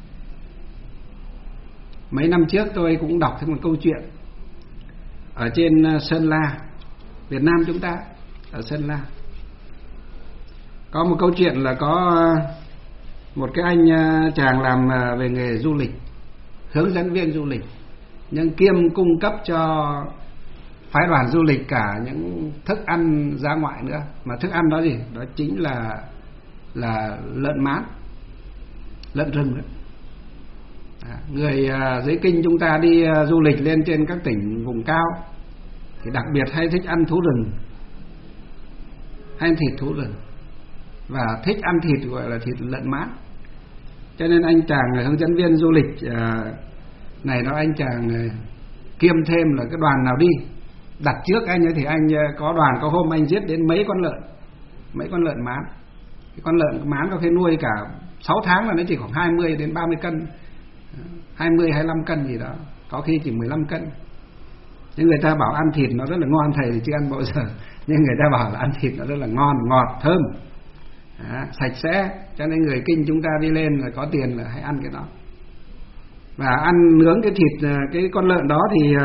Mấy năm trước tôi cũng đọc thấy một câu chuyện ở trên Sơn La, Việt Nam chúng ta, ở Sơn La có một câu chuyện là có một cái anh chàng làm về nghề du lịch, hướng dẫn viên du lịch, nhưng kiêm cung cấp cho phái đoàn du lịch cả những thức ăn ra ngoại nữa. Mà thức ăn đó gì? Đó chính là lợn mán, lợn rừng đó. Người dưới kinh chúng ta đi du lịch lên trên các tỉnh vùng cao thì đặc biệt hay thích ăn thú rừng, hay ăn thịt thú rừng, và thích ăn thịt gọi là thịt lợn mán. Cho nên anh chàng hướng dẫn viên du lịch này đó, anh chàng kiêm thêm là cái đoàn nào đi đặt trước anh ấy thì anh có đoàn, có hôm anh giết đến mấy con lợn mán. Cái con lợn mán có khi nuôi cả 6 tháng là nó chỉ khoảng 20 đến 30 cân, 20 25 cân gì đó, có khi chỉ 15 cân. Nhưng người ta bảo ăn thịt nó rất là ngon, thầy thì chưa ăn bao giờ, nhưng người ta bảo là ăn thịt nó rất là ngon, ngọt, thơm, sạch sẽ. Cho nên người kinh chúng ta đi lên là có tiền là hãy ăn cái đó. Và ăn nướng cái thịt cái con lợn đó thì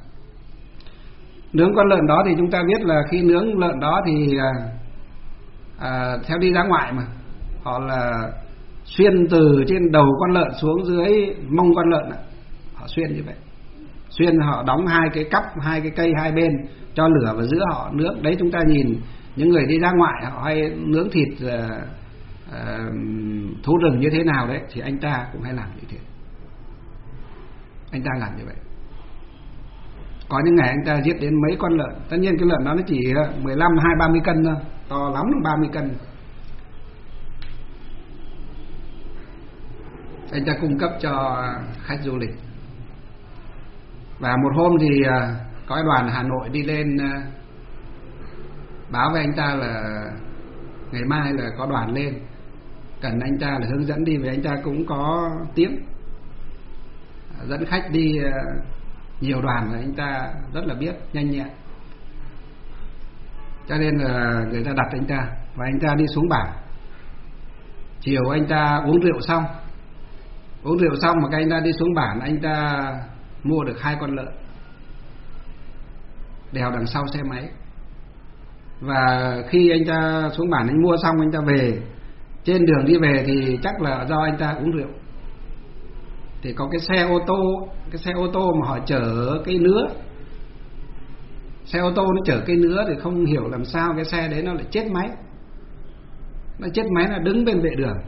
nướng con lợn đó thì chúng ta biết là khi nướng lợn đó thì theo đi ra ngoại mà họ là xuyên từ trên đầu con lợn xuống dưới mông con lợn, họ xuyên như vậy, xuyên họ đóng hai cái cắp, hai cái cây hai bên cho lửa vào giữa họ nướng. Đấy chúng ta nhìn những người đi ra ngoại họ hay nướng thịt thú rừng như thế nào đấy, thì anh ta cũng hay làm như thế. Anh ta làm như vậy. Có những ngày anh ta giết đến mấy con lợn. Tất nhiên cái lợn đó nó chỉ 15, 20-30 cân thôi, to lắm là 30 cân. Anh ta cung cấp cho khách du lịch. Và một hôm thì có cái đoàn Hà Nội đi lên báo với anh ta là ngày mai là có đoàn lên, cần anh ta là hướng dẫn đi, vì anh ta cũng có tiếng dẫn khách đi nhiều đoàn, là anh ta rất là biết nhanh nhẹn. Cho nên là người ta đặt anh ta, và anh ta đi xuống bản. Chiều anh ta uống rượu xong mà cái anh ta đi xuống bản, anh ta mua được 2 con lợn đèo đằng sau xe máy. Và khi anh ta xuống bản anh mua xong, anh ta về, trên đường đi về thì chắc là do anh ta uống rượu, thì có cái xe ô tô mà họ chở cây nứa. Xe ô tô nó chở cây nứa thì không hiểu làm sao cái xe đấy nó lại chết máy. Nó chết máy là đứng bên vệ đường.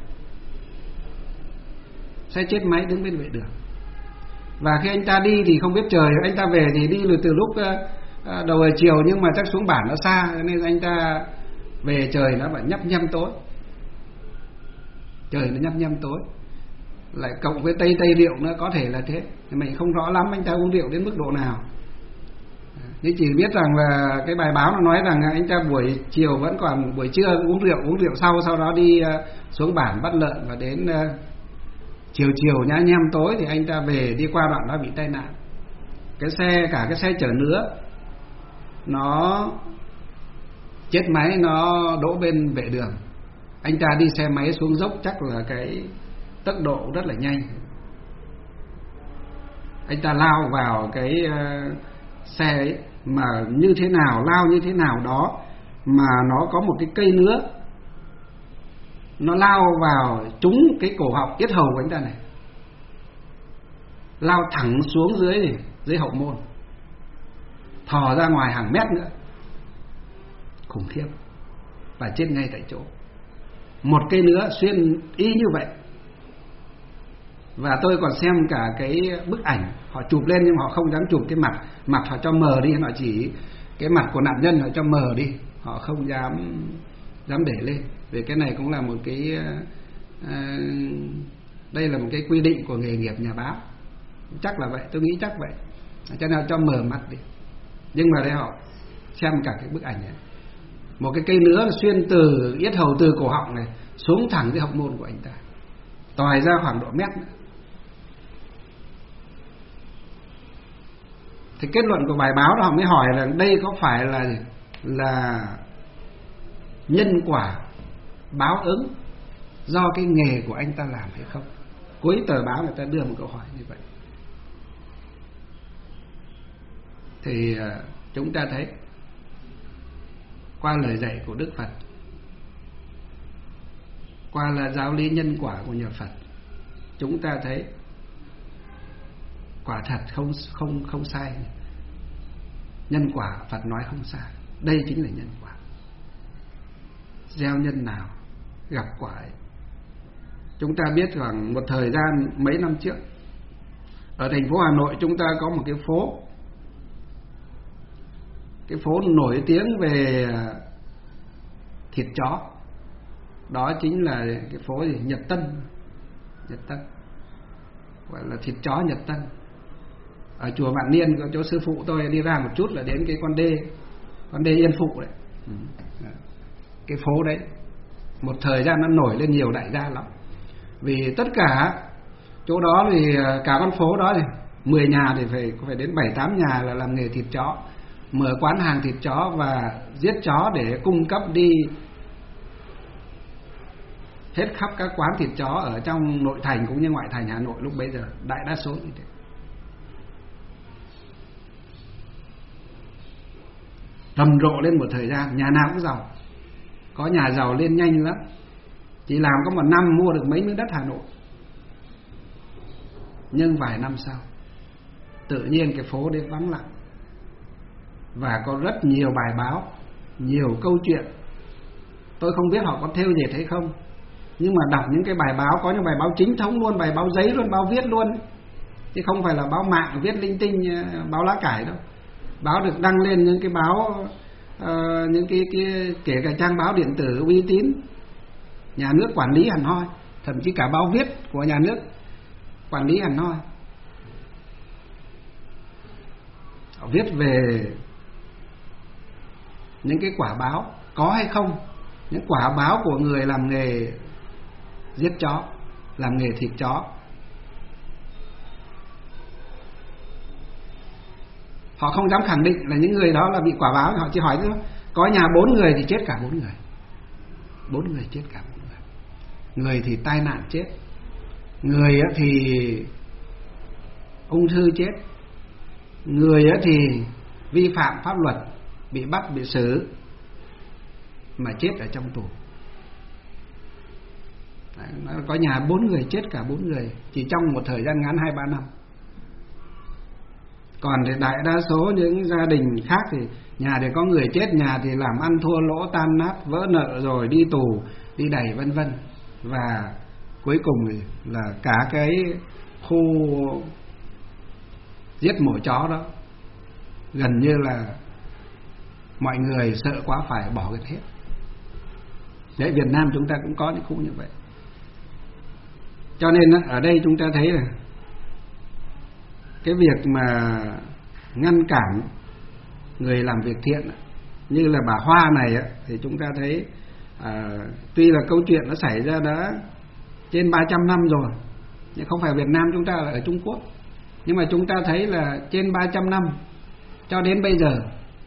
Xe chết máy đứng bên vệ đường. Và khi anh ta đi thì không biết trời, anh ta về thì đi từ lúc đầu giờ chiều, nhưng mà chắc xuống bản nó xa, nên anh ta về trời nó phải nhấp nhăm tối. Trời nó nhấp nhăm tối, lại cộng với tây rượu nữa, có thể là thế. Thì mình không rõ lắm anh ta uống rượu đến mức độ nào. Nhưng chỉ biết rằng là cái bài báo nó nói rằng anh ta buổi chiều vẫn còn, buổi trưa uống rượu sau đó đi xuống bản bắt lợn, và đến chiều nhá nhem tối thì anh ta về, đi qua đoạn đó bị tai nạn. Cả cái xe chở nứa nó chết máy, nó đỗ bên vệ đường. Anh ta đi xe máy xuống dốc, chắc là cái tốc độ rất là nhanh. Anh ta lao vào cái xe ấy, mà như thế nào, lao như thế nào đó, mà nó có một cái cây nứa, nó lao vào trúng cái cổ họng, yết hầu của anh ta này, lao thẳng xuống dưới hậu môn, thò ra ngoài hàng mét nữa. Khủng khiếp. Và chết ngay tại chỗ. Một cây nứa xuyên y như vậy. Và tôi còn xem cả cái bức ảnh họ chụp lên, nhưng mà họ không dám chụp cái mặt họ cho mờ đi, họ chỉ cái mặt của nạn nhân họ cho mờ đi, họ không dám dám để lên. Vì cái này cũng là một cái đây là một cái quy định của nghề nghiệp nhà báo, chắc là vậy, tôi nghĩ chắc vậy, cho nên cho mở mặt đi. Nhưng mà đây họ xem cả cái bức ảnh này, một cái cây nứa xuyên từ yết hầu, từ cổ họng này xuống thẳng cái hậu môn của anh ta, tòi ra khoảng độ mét nữa. Thì kết luận của bài báo đó họ mới hỏi là đây có phải là nhân quả báo ứng do cái nghề của anh ta làm hay không. Cuối tờ báo người ta đưa một câu hỏi như vậy. Thì chúng ta thấy qua lời dạy của Đức Phật, qua là giáo lý nhân quả của nhà Phật, chúng ta thấy quả thật không sai. Nhân quả Phật nói không sai, đây chính là nhân quả. Gieo nhân nào gặp quả ấy. Chúng ta biết rằng một thời gian mấy năm trước, ở thành phố Hà Nội chúng ta có một cái phố nổi tiếng về thịt chó. Đó chính là cái phố gì? Nhật Tân, gọi là thịt chó Nhật Tân. Ở chùa Vạn Niên có chỗ sư phụ tôi đi ra một chút là đến cái con đê Yên Phụ đấy. Cái phố đấy một thời gian nó nổi lên nhiều đại gia lắm. Vì tất cả chỗ đó thì cả con phố đó thì 10 nhà thì phải đến 7-8 nhà là làm nghề thịt chó, mở quán hàng thịt chó và giết chó để cung cấp đi hết khắp các quán thịt chó ở trong nội thành cũng như ngoại thành Hà Nội lúc bấy giờ, đại đa số như thế. Rầm rộ lên một thời gian, nhà nào cũng giàu. Có nhà giàu lên nhanh lắm, chỉ làm có một năm mua được mấy miếng đất Hà Nội. Nhưng vài năm sau tự nhiên cái phố đấy vắng lặng, và có rất nhiều bài báo, nhiều câu chuyện. Tôi không biết họ có thêu dệt hay không, nhưng mà đọc những cái bài báo, có những bài báo chính thống luôn, bài báo giấy luôn, báo viết luôn, chứ không phải là báo mạng viết linh tinh, báo lá cải đâu. Báo được đăng lên những cái báo, những cái kể cả trang báo điện tử uy tín, nhà nước quản lý hẳn hoi, thậm chí cả báo viết của nhà nước quản lý hẳn hoi. Họ viết về những cái quả báo có hay không, những quả báo của người làm nghề giết chó, làm nghề thịt chó. Họ không dám khẳng định là những người đó là bị quả báo, họ chỉ hỏi nữa, có nhà 4 người thì chết cả 4 người. 4 người chết cả 4 người. Người thì tai nạn chết, người thì ung thư chết, người thì vi phạm pháp luật, bị bắt bị xử mà chết ở trong tù. Đấy, có nhà 4 người chết cả 4 người chỉ trong một thời gian ngắn 2-3 năm. Còn thì đại đa số những gia đình khác thì nhà thì có người chết, nhà thì làm ăn thua lỗ, tan nát, vỡ nợ rồi đi tù, đi đày vân vân. Và cuối cùng thì là cả cái khu giết mổ chó đó gần như là mọi người sợ quá phải bỏ cái hết. Đấy, Việt Nam chúng ta cũng có những khu như vậy. Cho nên ở đây chúng ta thấy là cái việc mà ngăn cản người làm việc thiện như là bà Hoa này thì chúng ta thấy tuy là câu chuyện nó xảy ra đã trên 300 năm rồi, nhưng không phải Việt Nam chúng ta, là ở Trung Quốc. Nhưng mà chúng ta thấy là trên 300 năm cho đến bây giờ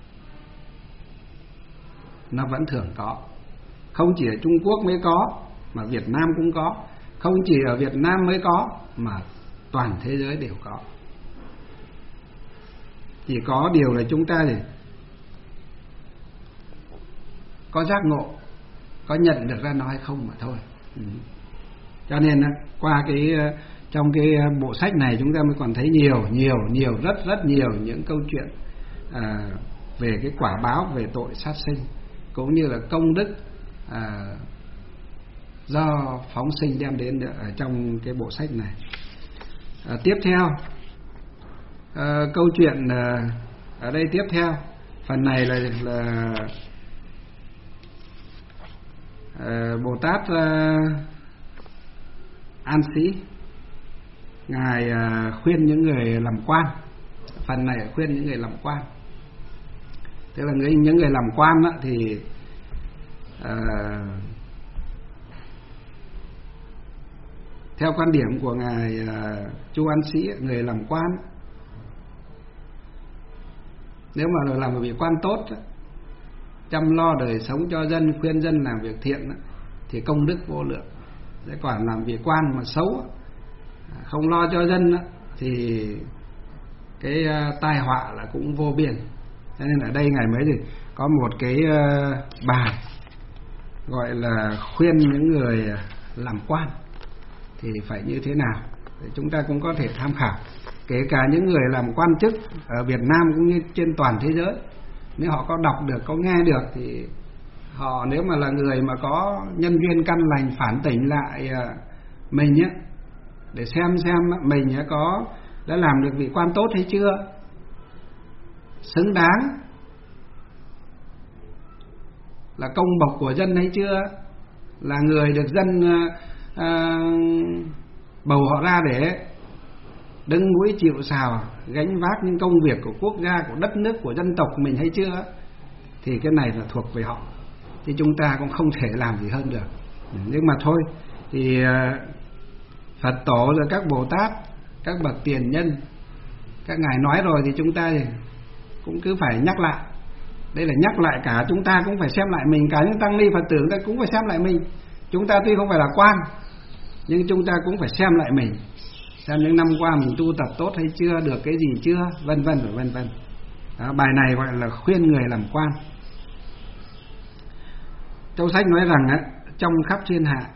nó vẫn thường có. Không chỉ ở Trung Quốc mới có mà Việt Nam cũng có, không chỉ ở Việt Nam mới có mà toàn thế giới đều có. Chỉ có điều là chúng ta thì có giác ngộ, có nhận được ra nó hay không mà thôi. Cho nên qua trong cái bộ sách này chúng ta mới còn thấy nhiều rất nhiều những câu chuyện về cái quả báo, về tội sát sinh, cũng như là công đức do phóng sinh đem đến ở trong cái bộ sách này. Tiếp theo câu chuyện ở đây tiếp theo phần này là Bồ Tát An Sĩ, ngài khuyên những người làm quan. Phần này khuyên những người làm quan, tức là những người làm quan đó, thì theo quan điểm của ngài Chu An Sĩ, người làm quan nếu mà làm một vị quan tốt, chăm lo đời sống cho dân, khuyên dân làm việc thiện thì công đức vô lượng. Thế còn làm vị quan mà xấu, không lo cho dân thì cái tai họa là cũng vô biên. Cho nên ở đây ngài mới thì có một cái bài gọi là khuyên những người làm quan thì phải như thế nào, để chúng ta cũng có thể tham khảo. Kể cả những người làm quan chức ở Việt Nam cũng như trên toàn thế giới, nếu họ có đọc được, có nghe được thì họ, nếu mà là người mà có nhân duyên căn lành, phản tỉnh lại mình nhé, để xem mình có đã làm được vị quan tốt hay chưa, xứng đáng là công bộc của dân hay chưa, là người được dân bầu họ ra để đứng mũi chịu sào gánh vác những công việc của quốc gia, của đất nước, của dân tộc mình hay chưa, thì cái này là thuộc về họ, thì chúng ta cũng không thể làm gì hơn được. Nhưng mà thôi, thì Phật tổ rồi các Bồ Tát, các bậc tiền nhân, các ngài nói rồi thì chúng ta cũng cứ phải nhắc lại. Đây là nhắc lại cả chúng ta cũng phải xem lại mình, cả những tăng ni Phật tử ta cũng phải xem lại mình. Chúng ta tuy không phải là quan, nhưng chúng ta cũng phải xem lại mình, xem những năm qua mình tu tập tốt hay chưa, được cái gì chưa, vân vân và vân vân. Bài này gọi là khuyên người làm quan. Trong sách nói rằng trong khắp thiên hạ,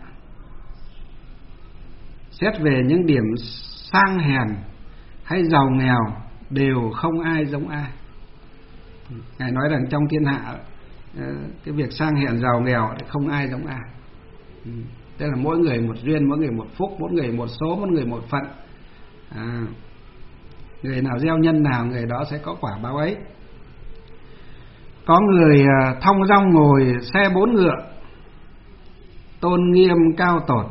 xét về những điểm sang hèn hay giàu nghèo đều không ai giống ai. Ngài nói rằng trong thiên hạ cái việc sang hèn giàu nghèo không ai giống ai. Tức là mỗi người một duyên, mỗi người một phúc, mỗi người một số, mỗi người một phận. Người nào gieo nhân nào, người đó sẽ có quả báo ấy. Có người thong dong ngồi xe 4 ngựa, tôn nghiêm cao tột.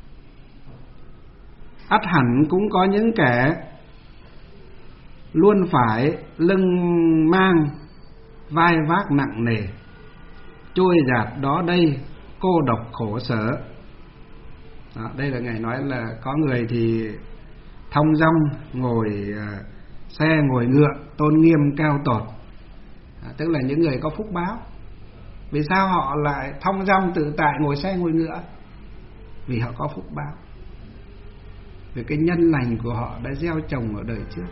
Ắt hẳn cũng có những kẻ luôn phải lưng mang vai vác nặng nề, trôi dạt đó đây cô độc khổ sở. Đây là ngài nói là có người thì thong dong ngồi xe, ngồi ngựa, tôn nghiêm cao tột, tức là những người có phúc báo. Vì sao họ lại thong dong tự tại ngồi xe ngồi ngựa? Vì họ có phúc báo, vì cái nhân lành của họ đã gieo trồng ở đời trước,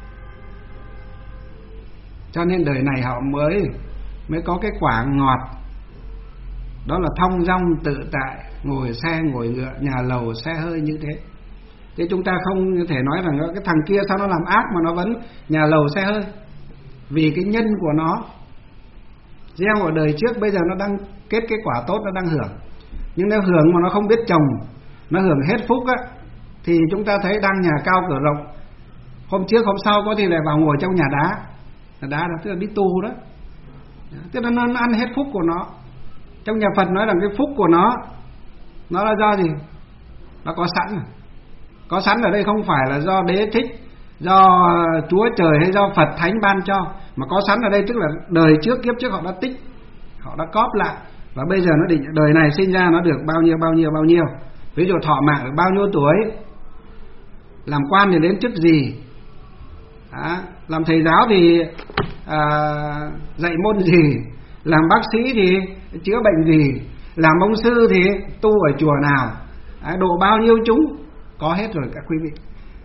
cho nên đời này họ mới có cái quả ngọt. Đó là thong dong tự tại, ngồi xe ngồi ngựa, nhà lầu xe hơi như thế. Chứ chúng ta không thể nói rằng cái thằng kia sao nó làm ác mà nó vẫn nhà lầu xe hơi. Vì cái nhân của nó gieo ở đời trước, bây giờ nó đang kết cái quả tốt, nó đang hưởng. Nhưng nếu hưởng mà nó không biết trồng, nó hưởng hết phúc thì chúng ta thấy đang nhà cao cửa rộng, hôm trước hôm sau có thì lại vào ngồi trong nhà đá. Nhà đá đó tức là đi tù đó, tức là nó ăn hết phúc của nó. Trong nhà Phật nói rằng cái phúc của nó là do gì? Nó có sẵn. Có sẵn ở đây không phải là do đế thích, do Chúa Trời hay do Phật Thánh ban cho, mà có sẵn ở đây tức là đời trước, kiếp trước họ đã tích, họ đã cóp lại, và bây giờ nó định đời này sinh ra nó được bao nhiêu. Ví dụ thọ mạng được bao nhiêu tuổi, làm quan thì đến chức gì, làm thầy giáo thì dạy môn gì, làm bác sĩ thì chữa bệnh gì, làm ông sư thì tu ở chùa nào, độ bao nhiêu chúng, có hết rồi các quý vị.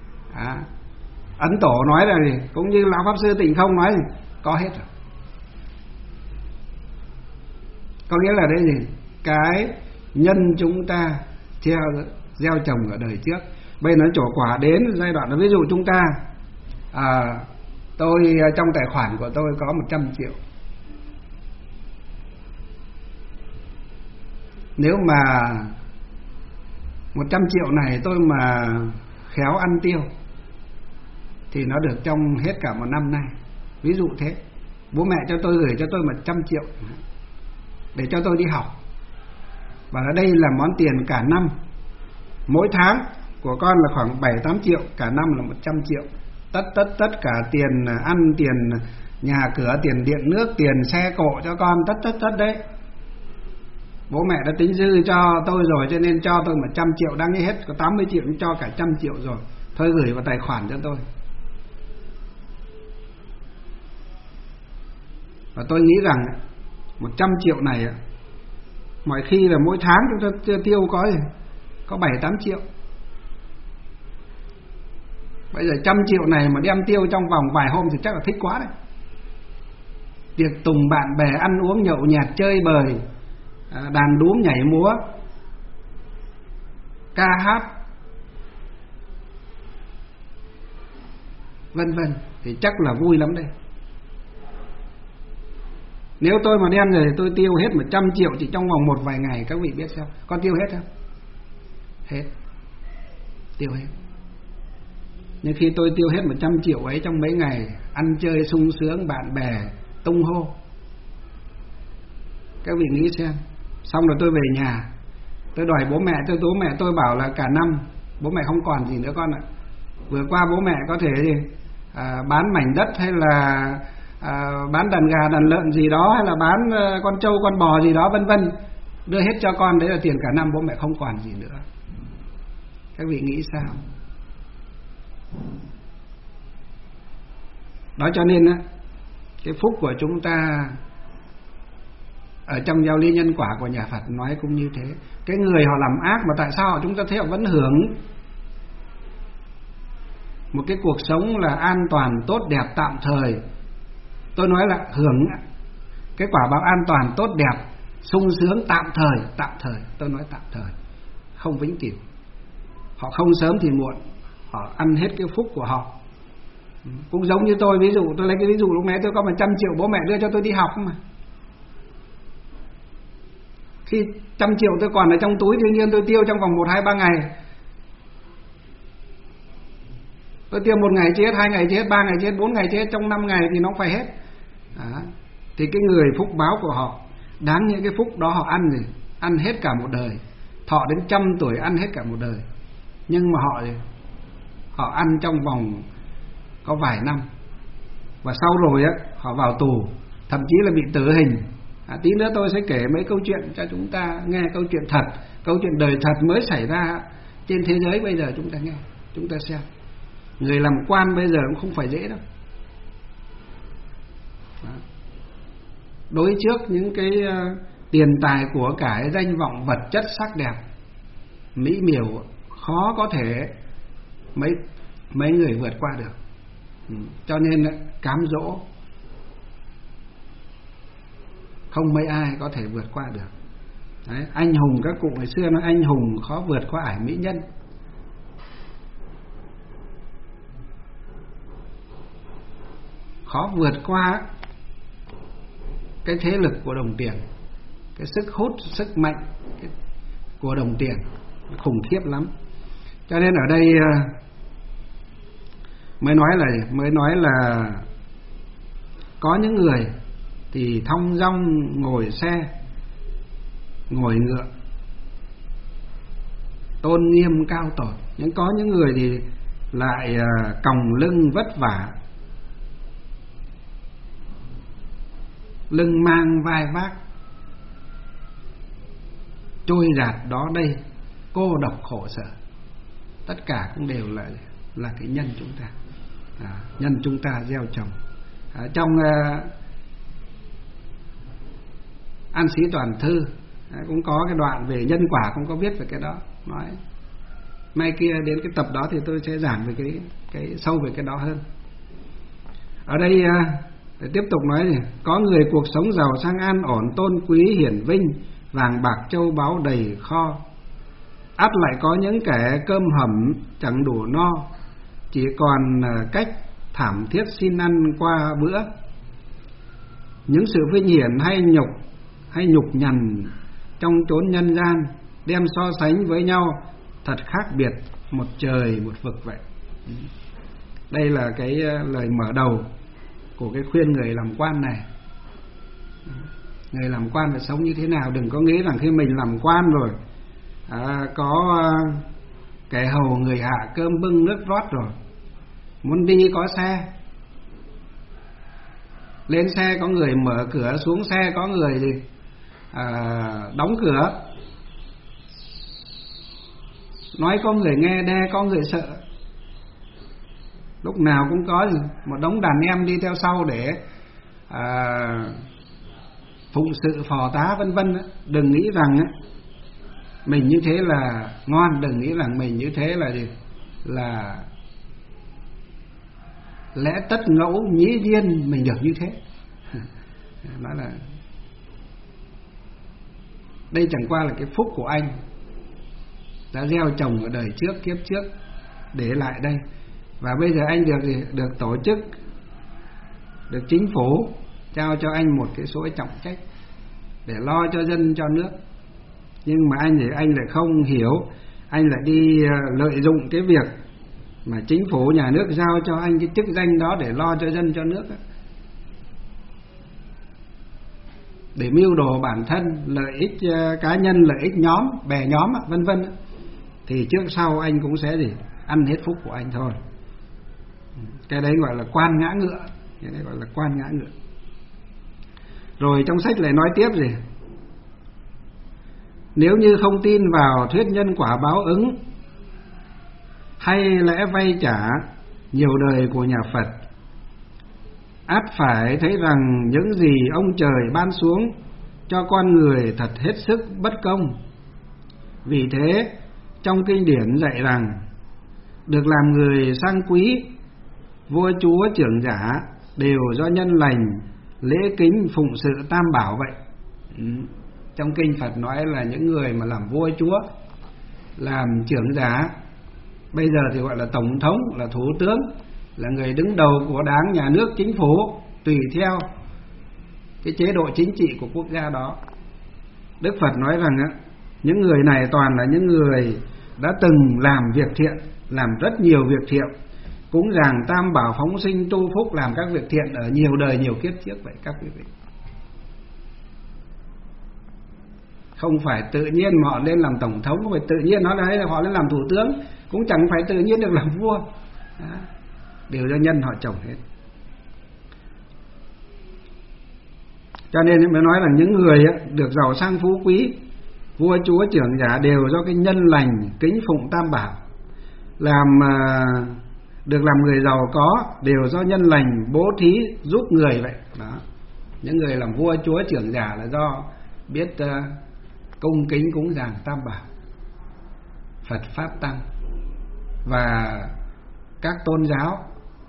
Ấn Tổ nói là gì, cũng như lão Pháp Sư Tịnh Không nói gì, có hết rồi. Có nghĩa là đây gì, cái nhân chúng ta gieo trồng ở đời trước, bây giờ nó trổ quả đến giai đoạn là, ví dụ chúng ta tôi trong tài khoản của tôi có 100 triệu. Nếu mà 100 triệu này tôi mà khéo ăn tiêu thì nó được trong hết cả một năm nay. Ví dụ thế, bố mẹ cho tôi gửi cho tôi 100 triệu để cho tôi đi học, Và ở đây là món tiền cả năm. Mỗi tháng của con là khoảng 7-8 triệu, cả năm là 100 triệu. Tất cả tiền ăn, tiền nhà cửa, tiền điện nước, tiền xe cộ cho con, tất đấy. Bố mẹ đã tính dư cho tôi rồi, cho nên cho tôi 100 triệu, đang hết có 80 triệu, cho cả 100 triệu rồi. Thôi gửi vào tài khoản cho tôi. Và tôi nghĩ rằng 100 triệu này mọi khi là mỗi tháng chúng ta tiêu có 7-8 triệu. Bây giờ 100 triệu này mà đem tiêu trong vòng vài hôm thì chắc là thích quá đấy. Tiệc tùng bạn bè, ăn uống nhậu nhẹt, chơi bời, đàn đúm nhảy múa, ca hát, vân vân, thì chắc là vui lắm đây. Nếu tôi mà đem rồi thì tôi tiêu hết 100 triệu chỉ trong vòng một vài ngày. Các vị biết sao? Con tiêu hết không? Hết. Tiêu hết. Nhưng khi tôi tiêu hết 100 triệu ấy trong mấy ngày, ăn chơi sung sướng, bạn bè tung hô, các vị nghĩ xem. Xong rồi tôi về nhà, tôi đòi bố mẹ tôi bảo là cả năm bố mẹ không còn gì nữa con ạ. Vừa qua bố mẹ có thể bán mảnh đất, hay là bán đàn gà đàn lợn gì đó, hay là bán con trâu con bò gì đó, vân vân, đưa hết cho con, đấy là tiền cả năm bố mẹ không còn gì nữa. Các vị nghĩ sao? Đó, cho nên cái phúc của chúng ta ở trong giáo lý nhân quả của nhà Phật nói cũng như thế. Cái người họ làm ác mà tại sao chúng ta thấy họ vẫn hưởng một cái cuộc sống là an toàn, tốt đẹp, tạm thời. Tôi nói là hưởng cái quả báo an toàn, tốt đẹp, sung sướng tạm thời. Tôi nói tạm thời, không vĩnh cửu. Họ không sớm thì muộn, họ ăn hết cái phúc của họ. Cũng giống như tôi, ví dụ tôi lấy cái ví dụ lúc nãy tôi có 100 triệu bố mẹ đưa cho tôi đi học mà. Khi 100 triệu tôi còn ở trong túi, đương nhiên tôi tiêu trong vòng 1-2-3 ngày. Tôi tiêu 1 ngày chết, 2 ngày chết, 3 ngày chết, 4 ngày chết, trong 5 ngày thì nó phải hết. Thì cái người phúc báo của họ, đáng những cái phúc đó họ ăn gì? Ăn hết cả một đời. Thọ đến 100 tuổi ăn hết cả một đời. Nhưng mà họ ăn trong vòng có vài năm, và sau rồi họ vào tù, thậm chí là bị tử hình. Tí nữa tôi sẽ kể mấy câu chuyện cho chúng ta nghe, câu chuyện thật, câu chuyện đời thật mới xảy ra trên thế giới bây giờ, chúng ta nghe, chúng ta xem. Người làm quan bây giờ cũng không phải dễ đâu. Đối trước những cái tiền tài của cải, danh vọng, vật chất, sắc đẹp, mỹ miều, khó có thể mấy người vượt qua được. Cho nên cám dỗ không mấy ai có thể vượt qua được. Đấy, anh hùng, các cụ ngày xưa nói anh hùng khó vượt qua ải mỹ nhân. Khó vượt qua cái thế lực của đồng tiền, cái sức hút, sức mạnh của đồng tiền khủng khiếp lắm. Cho nên ở đây mới nói là có những người thì thong dong ngồi xe, ngồi ngựa, tôn nghiêm cao tột, nhưng có những người thì lại còng lưng vất vả, lưng mang vai vác, trôi dạt đó đây, cô độc khổ sở. Tất cả cũng đều là cái nhân chúng ta, nhân chúng ta gieo trồng. Trong An Sĩ Toàn Thư cũng có cái đoạn về nhân quả, cũng có viết về cái đó. Nói mai kia đến cái tập đó thì tôi sẽ giảng về cái sâu về cái đó hơn. Ở đây để tiếp tục nói gì? Có người cuộc sống giàu sang an ổn, tôn quý hiển vinh, vàng bạc châu báu đầy kho. Ắt lại có những kẻ cơm hẩm chẳng đủ no, chỉ còn cách thảm thiết xin ăn qua bữa. Những sự vinh hiển hay nhục nhằn trong chốn nhân gian, đem so sánh với nhau thật khác biệt, một trời một vực vậy. Đây là cái lời mở đầu của cái khuyên người làm quan này. Người làm quan phải sống như thế nào. Đừng có nghĩ rằng khi mình làm quan rồi có kẻ hầu người hạ, cơm bưng nước rót rồi, muốn đi có xe, lên xe có người mở cửa, xuống xe có người gì đóng cửa, nói có người nghe, đe có người sợ. Lúc nào cũng có một đống đàn em đi theo sau để phụng sự phò tá vân vân. Đừng nghĩ rằng mình như thế là ngon, đừng nghĩ rằng mình như thế là gì, là lẽ tất ngẫu nhĩ viên mình được như thế. Nói là đây chẳng qua là cái phúc của anh đã gieo trồng ở đời trước, kiếp trước để lại đây, và bây giờ anh được tổ chức, được chính phủ trao cho anh một cái số trọng trách để lo cho dân cho nước. Nhưng mà anh lại không hiểu, anh lại đi lợi dụng cái việc mà chính phủ nhà nước giao cho anh cái chức danh đó để lo cho dân cho nước, để mưu đồ bản thân, lợi ích cá nhân, lợi ích nhóm, bè nhóm vân vân, thì trước sau anh cũng sẽ gì ăn hết phúc của anh thôi. Cái đấy gọi là quan ngã ngựa, cái đấy gọi là quan ngã ngựa. Rồi trong sách lại nói tiếp gì: nếu như không tin vào thuyết nhân quả báo ứng hay lẽ vay trả nhiều đời của nhà Phật, ắt phải thấy rằng những gì ông trời ban xuống cho con người thật hết sức bất công. Vì thế trong kinh điển dạy rằng được làm người sang quý, vua chúa trưởng giả đều do nhân lành, lễ kính, phụng sự tam bảo vậy. Trong kinh Phật nói là những người mà làm vua chúa, làm trưởng giả, bây giờ thì gọi là tổng thống, là thủ tướng, là người đứng đầu của đảng, nhà nước, chính phủ, tùy theo cái chế độ chính trị của quốc gia đó. Đức Phật nói rằng những người này toàn là những người đã từng làm việc thiện, làm rất nhiều việc thiện, cúng dường tam bảo, phóng sinh, tu phúc, làm các việc thiện ở nhiều đời nhiều kiếp trước vậy các quý vị. Không phải tự nhiên họ lên làm tổng thống, không phải tự nhiên nói là hay là họ lên làm thủ tướng, cũng chẳng phải tự nhiên được làm vua. Đó, đều do nhân họ trồng hết. Cho nên mới nói là những người được giàu sang phú quý, vua chúa trưởng giả đều do cái nhân lành, kính phụng tam bảo. Được làm người giàu có đều do nhân lành, bố thí, giúp người vậy. Đó, những người làm vua chúa trưởng giả là do biết cung kính cúng dường tam bảo, Phật pháp tăng và các tôn giáo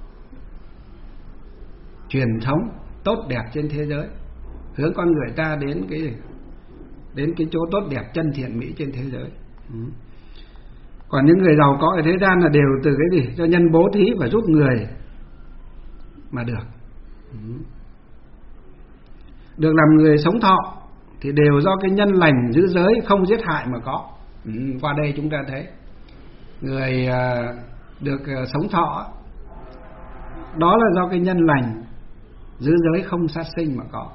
truyền thống tốt đẹp trên thế giới, hướng con người ta đến cái chỗ tốt đẹp chân thiện mỹ trên thế giới. Còn những người giàu có ở thế gian là đều từ cái gì? Do nhân bố thí và giúp người mà được. Được làm người sống thọ thì đều do cái nhân lành, giữ giới, không giết hại mà có. Qua đây chúng ta thấy người được sống thọ đó là do cái nhân lành, giữ giới, không sát sinh mà có.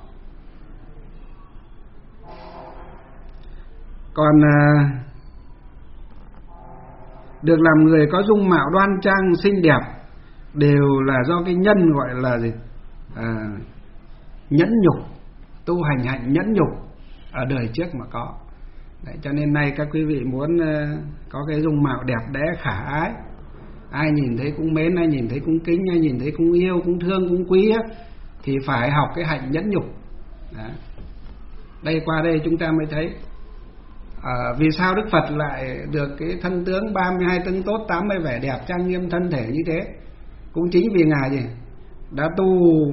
Còn được làm người có dung mạo đoan trang xinh đẹp đều là do cái nhân gọi là gì? Nhẫn nhục, tu hành hạnh nhẫn nhục ở đời trước mà có. Đấy, cho nên nay các quý vị muốn có cái dung mạo đẹp đẽ khả ái, ai nhìn thấy cũng mến, ai nhìn thấy cũng kính, ai nhìn thấy cũng yêu, cũng thương, cũng quý á, thì phải học cái hạnh nhẫn nhục. Đấy. Đây qua đây chúng ta mới thấy vì sao Đức Phật lại được cái thân tướng 32 tấn tốt, 80 vẻ đẹp, trang nghiêm thân thể như thế. Cũng chính vì Ngài gì? Đã tu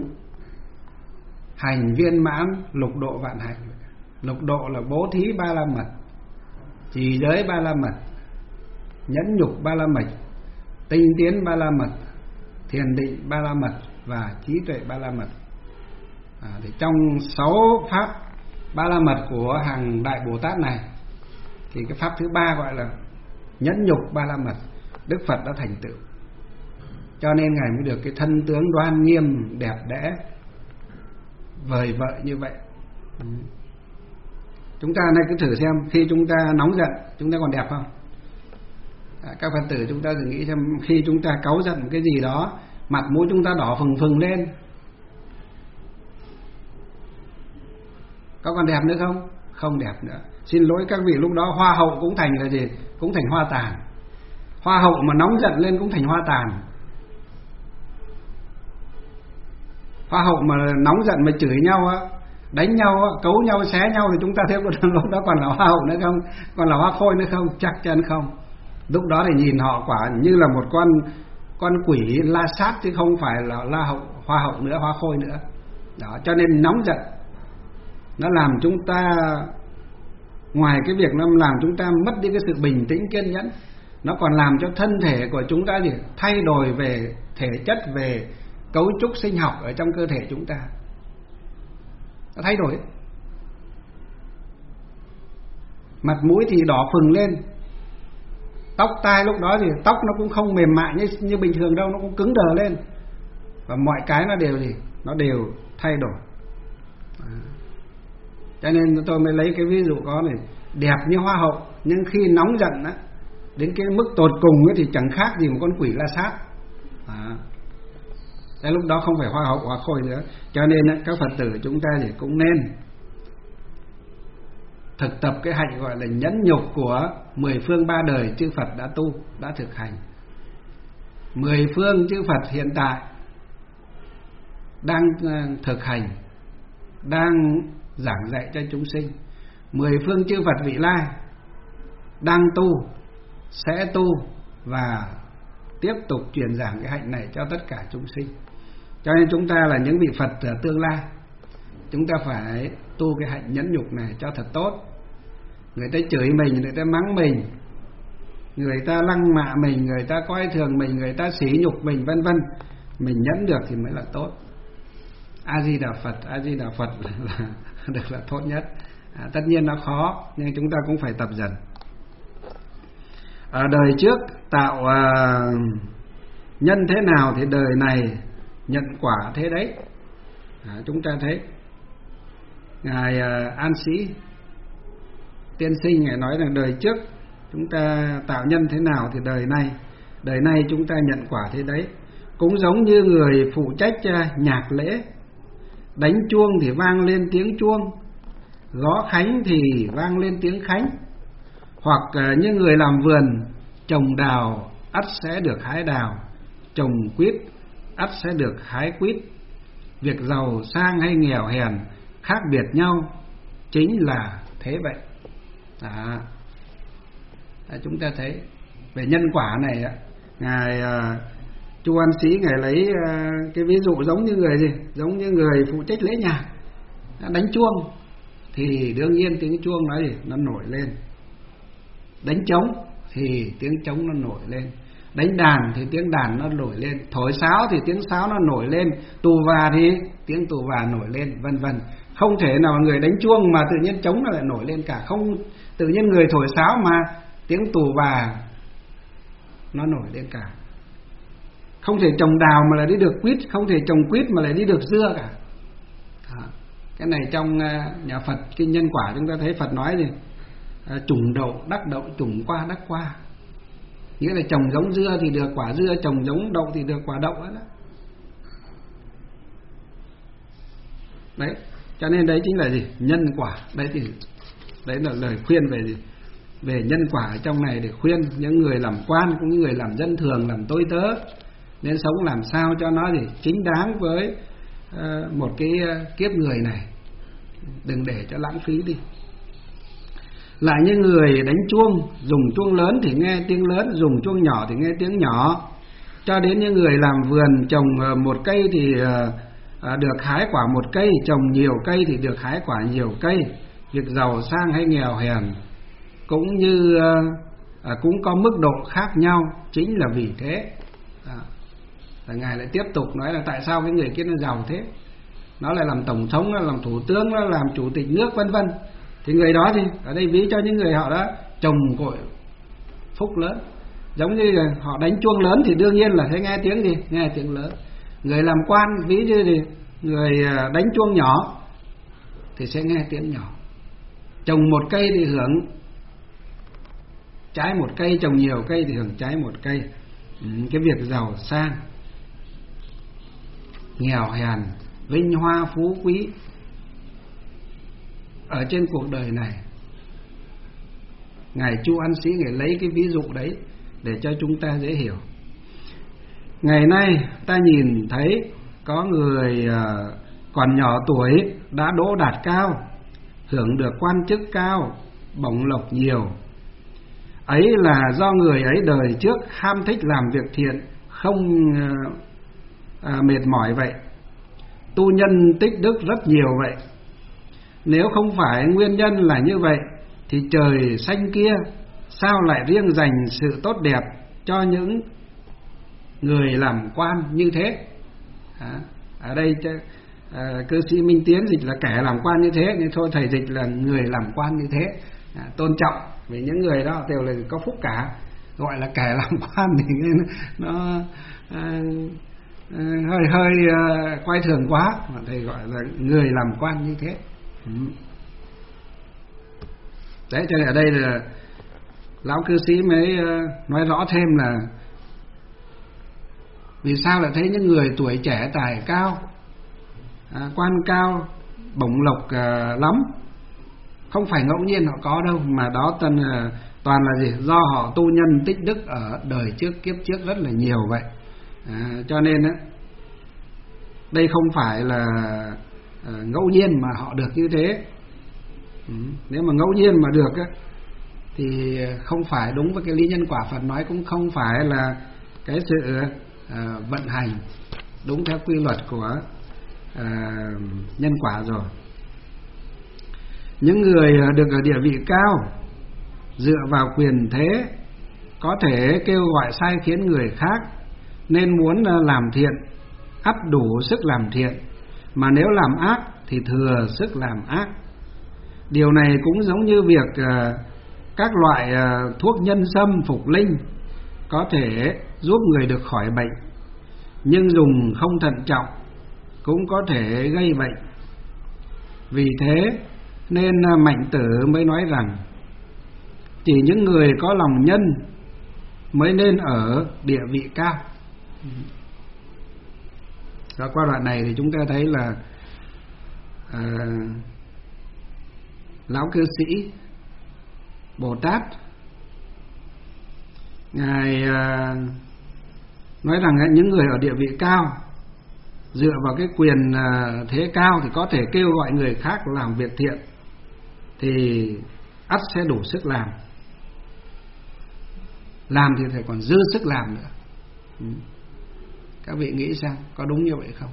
hành viên mãn lục độ vạn hạnh. Lục độ là bố thí 3 la mật, trì giới 3 la mật, nhẫn nhục 3 la mật, tinh tiến 3 la mật, thiền định 3 la mật và trí tuệ 3 la mật. Thì trong 6 pháp 3 la mật của hàng Đại Bồ Tát này thì cái pháp thứ 3 gọi là nhẫn nhục 3 la mật, Đức Phật đã thành tựu. Cho nên Ngài mới được cái thân tướng đoan nghiêm, đẹp đẽ, vời vợi như vậy. Chúng ta này cứ thử xem, khi chúng ta nóng giận chúng ta còn đẹp không? Các Phật tử chúng ta thử nghĩ xem, khi chúng ta cáu giận cái gì đó, mặt mũi chúng ta đỏ phừng phừng lên, có còn đẹp nữa không? Không đẹp nữa. Xin lỗi các vị, lúc đó hoa hậu cũng thành là gì? Cũng thành hoa tàn. Hoa hậu mà nóng giận lên cũng thành hoa tàn. Hoa hậu mà nóng giận mà chửi nhau á, đánh nhau á, cấu nhau, xé nhau thì chúng ta thấy lúc đó còn là hoa hậu nữa không? Còn là hoa khôi nữa không? Chắc chắn không. Lúc đó thì nhìn họ quả như là một con quỷ la sát, chứ không phải là hoa hậu nữa, hoa khôi nữa. Đó, cho nên nóng giận nó làm chúng ta, ngoài cái việc nó làm chúng ta mất đi cái sự bình tĩnh kiên nhẫn, nó còn làm cho thân thể của chúng ta gì thay đổi về thể chất, về cấu trúc sinh học ở trong cơ thể chúng ta, nó thay đổi. Mặt mũi thì đỏ phừng lên, tóc tai lúc đó thì tóc nó cũng không mềm mại như bình thường đâu, nó cũng cứng đờ lên, và mọi cái nó đều thay đổi. Cho nên tôi mới lấy cái ví dụ có này, đẹp như hoa hậu nhưng khi nóng giận á, đến cái mức tột cùng ấy thì chẳng khác gì một con quỷ la sát. Lúc đó không phải hoa hậu hoa khôi nữa. Cho nên các Phật tử chúng ta thì cũng nên thực tập cái hạnh gọi là nhẫn nhục của 10 phương 3 đời chư Phật đã tu, đã thực hành. 10 phương chư Phật hiện tại đang thực hành, đang giảng dạy cho chúng sinh. 10 phương chư Phật vị lai đang tu, sẽ tu và tiếp tục truyền giảng cái hạnh này cho tất cả chúng sinh. Cho nên chúng ta là những vị Phật tương lai, chúng ta phải tu cái hạnh nhẫn nhục này cho thật tốt. Người ta chửi mình, người ta mắng mình, người ta lăng mạ mình, người ta coi thường mình, người ta sỉ nhục mình, vân vân, mình nhẫn được thì mới là tốt. A Di Đà Phật, A Di Đà Phật là được là tốt nhất. Tất nhiên nó khó, nhưng chúng ta cũng phải tập dần. Ở đời trước tạo nhân thế nào thì đời này nhận quả thế đấy. Chúng ta thấy Ngài An Sĩ Tiên Sinh Ngài nói rằng đời trước chúng ta tạo nhân thế nào thì đời này chúng ta nhận quả thế đấy. Cũng giống như người phụ trách nhạc lễ, đánh chuông thì vang lên tiếng chuông, gõ khánh thì vang lên tiếng khánh. Hoặc như người làm vườn, trồng đào ắt sẽ được hái đào, trồng quýt ắt sẽ được hái quýt. Việc giàu sang hay nghèo hèn khác biệt nhau, chính là thế vậy. Chúng ta thấy về nhân quả này, Ngài Chu An Sĩ Ngài lấy cái ví dụ giống như người gì? Giống như người phụ trách lễ nhạc đánh chuông thì đương nhiên tiếng chuông nó gì? Nó nổi lên. Đánh trống thì tiếng trống nó nổi lên. Đánh đàn thì tiếng đàn nó nổi lên. Thổi sáo thì tiếng sáo nó nổi lên. Tù và thì tiếng tù và nổi lên, vân vân. Không thể nào người đánh chuông mà tự nhiên trống nó lại nổi lên cả. Không tự nhiên người thổi sáo mà tiếng tù và nó nổi lên cả. Không thể trồng đào mà lại đi được quýt, không thể trồng quýt mà lại đi được dưa cả. Cái này trong nhà Phật kinh nhân quả chúng ta thấy Phật nói gì? Trùng đậu đắc đậu, trùng qua đắc qua. Nghĩa là trồng giống dưa thì được quả dưa, trồng giống đậu thì được quả đậu đó. Đấy, cho nên đấy chính là gì? Nhân quả. Đấy là lời khuyên về gì? Về nhân quả ở trong này để khuyên những người làm quan cũng như người làm dân thường, làm tôi tớ, nên sống làm sao cho nó gì chính đáng với một cái kiếp người này, đừng để cho lãng phí đi. Lại như người đánh chuông, dùng chuông lớn thì nghe tiếng lớn, dùng chuông nhỏ thì nghe tiếng nhỏ. Cho đến những người làm vườn, trồng một cây thì được hái quả một cây, trồng nhiều cây thì được hái quả nhiều cây. Việc giàu sang hay nghèo hèn cũng như cũng có mức độ khác nhau, chính là vì thế. Ngài lại tiếp tục nói là tại sao cái người kia nó giàu thế, nó lại làm tổng thống, nó làm thủ tướng, nó làm chủ tịch nước, vân vân. Thì người đó thì ở đây ví cho những người họ đã trồng cội phúc lớn. Giống như là họ đánh chuông lớn thì đương nhiên là sẽ nghe tiếng gì? Nghe tiếng lớn. Người làm quan ví như thì người đánh chuông nhỏ thì sẽ nghe tiếng nhỏ. Trồng một cây thì hưởng trái một cây, trồng nhiều cây thì hưởng trái một cây. Cái việc giàu sang, nghèo hèn, vinh hoa phú quý ở trên cuộc đời này, Ngài Chu An Sĩ Ngài lấy cái ví dụ đấy để cho chúng ta dễ hiểu. Ngày nay ta nhìn thấy có người còn nhỏ tuổi đã đỗ đạt cao, hưởng được quan chức cao, bổng lộc nhiều. Ấy là do người ấy đời trước ham thích làm việc thiện, không mệt mỏi vậy, tu nhân tích đức rất nhiều vậy. Nếu không phải nguyên nhân là như vậy thì trời xanh kia sao lại riêng dành sự tốt đẹp cho những người làm quan như thế? Ở đây cư sĩ Minh Tiến dịch là kẻ làm quan như thế, nhưng thôi thầy dịch là người làm quan như thế. Tôn trọng vì những người đó đều là có phúc cả, gọi là kẻ làm quan thì nó hơi quay thường quá, mà thầy gọi là người làm quan như thế. Đấy, cho nên ở đây là lão cư sĩ mới nói rõ thêm là vì sao lại thấy những người tuổi trẻ tài cao, quan cao, bổng lộc lắm, không phải ngẫu nhiên họ có đâu, mà đó toàn là gì? Do họ tu nhân tích đức ở đời trước, kiếp trước rất là nhiều vậy. Cho nên đây không phải là ngẫu nhiên mà họ được như thế. Nếu mà ngẫu nhiên mà được thì không phải đúng với cái lý nhân quả Phật nói, cũng không phải là cái sự vận hành đúng theo quy luật của nhân quả rồi. Những người được ở địa vị cao, dựa vào quyền thế, có thể kêu gọi sai khiến người khác, nên muốn làm thiện ắt đủ sức làm thiện, mà nếu làm ác thì thừa sức làm ác. Điều này cũng giống như việc các loại thuốc nhân sâm phục linh có thể giúp người được khỏi bệnh, nhưng dùng không thận trọng cũng có thể gây bệnh. Vì thế nên Mạnh Tử mới nói rằng chỉ những người có lòng nhân mới nên ở địa vị cao. Và qua đoạn này thì chúng ta thấy là lão cư sĩ Bồ Tát Ngài nói rằng những người ở địa vị cao, dựa vào cái quyền thế cao thì có thể kêu gọi người khác làm việc thiện, thì ắt sẽ đủ sức làm thì phải còn dư sức làm nữa. Các vị nghĩ sao? Có đúng như vậy không?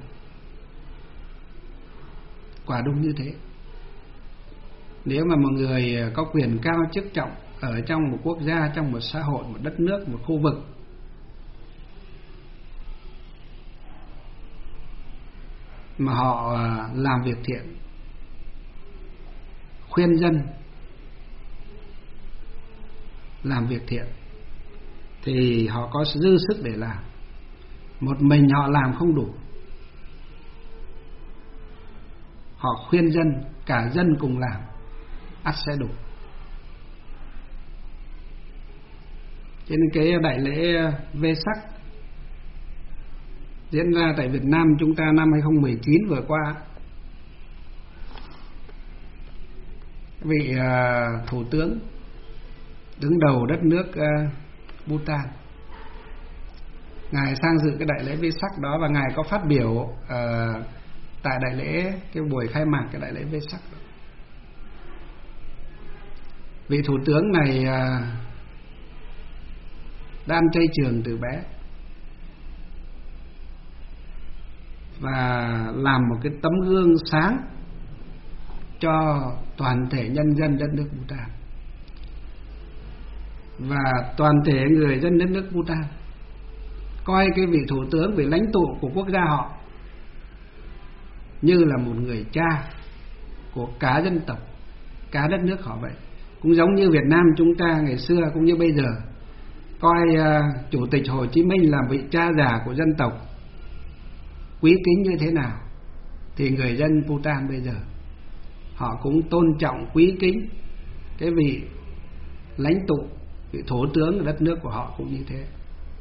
Quả đúng như thế. Nếu mà một người có quyền cao chức trọng ở trong một quốc gia, trong một xã hội, một đất nước, một khu vực, mà họ làm việc thiện, khuyên dân làm việc thiện, thì họ có dư sức để làm. Một mình họ làm không đủ, họ khuyên dân, cả dân cùng làm, ắt sẽ đủ. Cho nên cái đại lễ Vesak diễn ra tại Việt Nam chúng ta năm 2019 vừa qua, vị thủ tướng đứng đầu đất nước Bhutan, ngài sang dự cái đại lễ Vesak đó, và ngài có phát biểu tại đại lễ, cái buổi khai mạc cái đại lễ Vesak đó. Vị thủ tướng này đã ăn chay trường từ bé và làm một cái tấm gương sáng cho toàn thể nhân dân đất nước Bhutan và toàn thể người dân đất nước Bhutan, coi cái vị thủ tướng, vị lãnh tụ của quốc gia họ như là một người cha của cả dân tộc, cả đất nước họ vậy. Cũng giống như Việt Nam chúng ta ngày xưa cũng như bây giờ coi Chủ tịch Hồ Chí Minh là vị cha già của dân tộc, quý kính như thế nào, thì người dân Bhutan bây giờ họ cũng tôn trọng quý kính cái vị lãnh tụ, vị thủ tướng của đất nước của họ cũng như thế.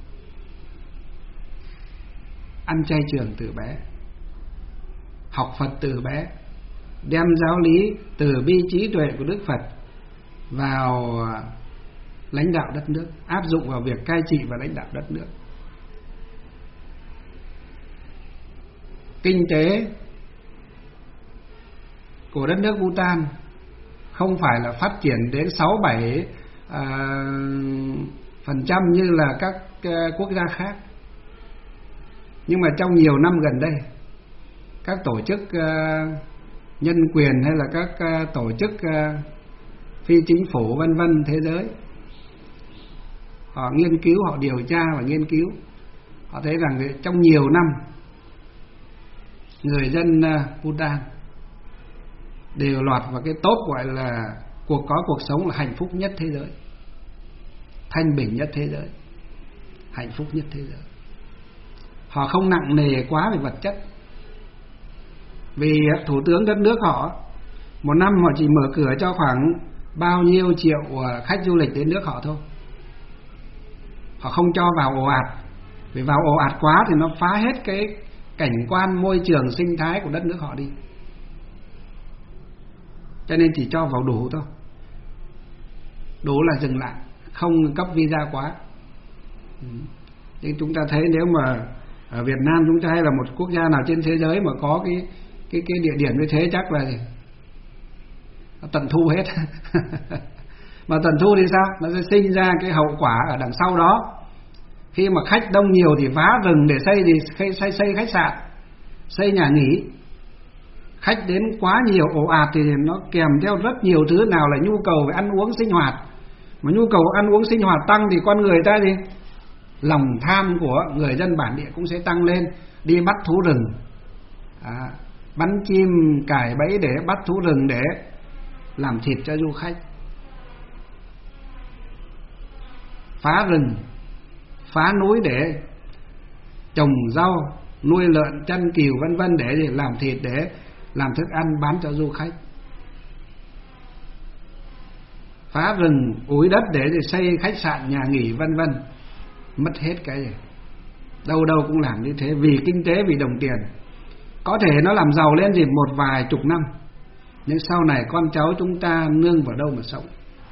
Ăn chay trường từ bé, học Phật từ bé, đem giáo lý từ bi trí tuệ của Đức Phật vào lãnh đạo đất nước, áp dụng vào việc cai trị và lãnh đạo đất nước. Kinh tế của đất nước Bhutan không phải là phát triển đến 6-7% như là các quốc gia khác. Nhưng mà trong nhiều năm gần đây, các tổ chức nhân quyền hay là các tổ chức phi chính phủ vân vân thế giới, họ nghiên cứu, họ điều tra và nghiên cứu, họ thấy rằng trong nhiều năm người dân Bhutan đều lọt vào cái top gọi là cuộc sống là hạnh phúc nhất thế giới, thanh bình nhất thế giới, hạnh phúc nhất thế giới. Họ không nặng nề quá về vật chất, vì thủ tướng đất nước họ một năm họ chỉ mở cửa cho khoảng bao nhiêu triệu khách du lịch đến nước họ thôi. Họ không cho vào ồ ạt, vì vào ồ ạt quá thì nó phá hết cái cảnh quan môi trường sinh thái của đất nước họ đi. Cho nên chỉ cho vào đủ thôi, đủ là dừng lại, không cấp visa quá. Nhưng chúng ta thấy nếu mà ở Việt Nam chúng ta hay là một quốc gia nào trên thế giới mà có cái địa điểm như thế chắc là nó tận thu hết. Mà tận thu thì sao? Nó sẽ sinh ra cái hậu quả ở đằng sau đó. Khi mà khách đông nhiều thì phá rừng để xây khách sạn, xây nhà nghỉ. Khách đến quá nhiều ồ ạt thì nó kèm theo rất nhiều thứ, nào là nhu cầu về ăn uống sinh hoạt. Mà nhu cầu ăn uống sinh hoạt tăng thì con người ta gì? Lòng tham của người dân bản địa cũng sẽ tăng lên, đi bắt thú rừng, bắn chim cài bẫy để bắt thú rừng để làm thịt cho du khách, phá rừng, phá núi để trồng rau, nuôi lợn, chăn cừu vân vân để làm thịt, để làm thức ăn bán cho du khách, phá rừng ủi đất để xây khách sạn, nhà nghỉ vân vân. Mất hết cái gì, đâu đâu cũng làm như thế, vì kinh tế, vì đồng tiền. Có thể nó làm giàu lên thì một vài chục năm, nhưng sau này con cháu chúng ta nương vào đâu mà sống.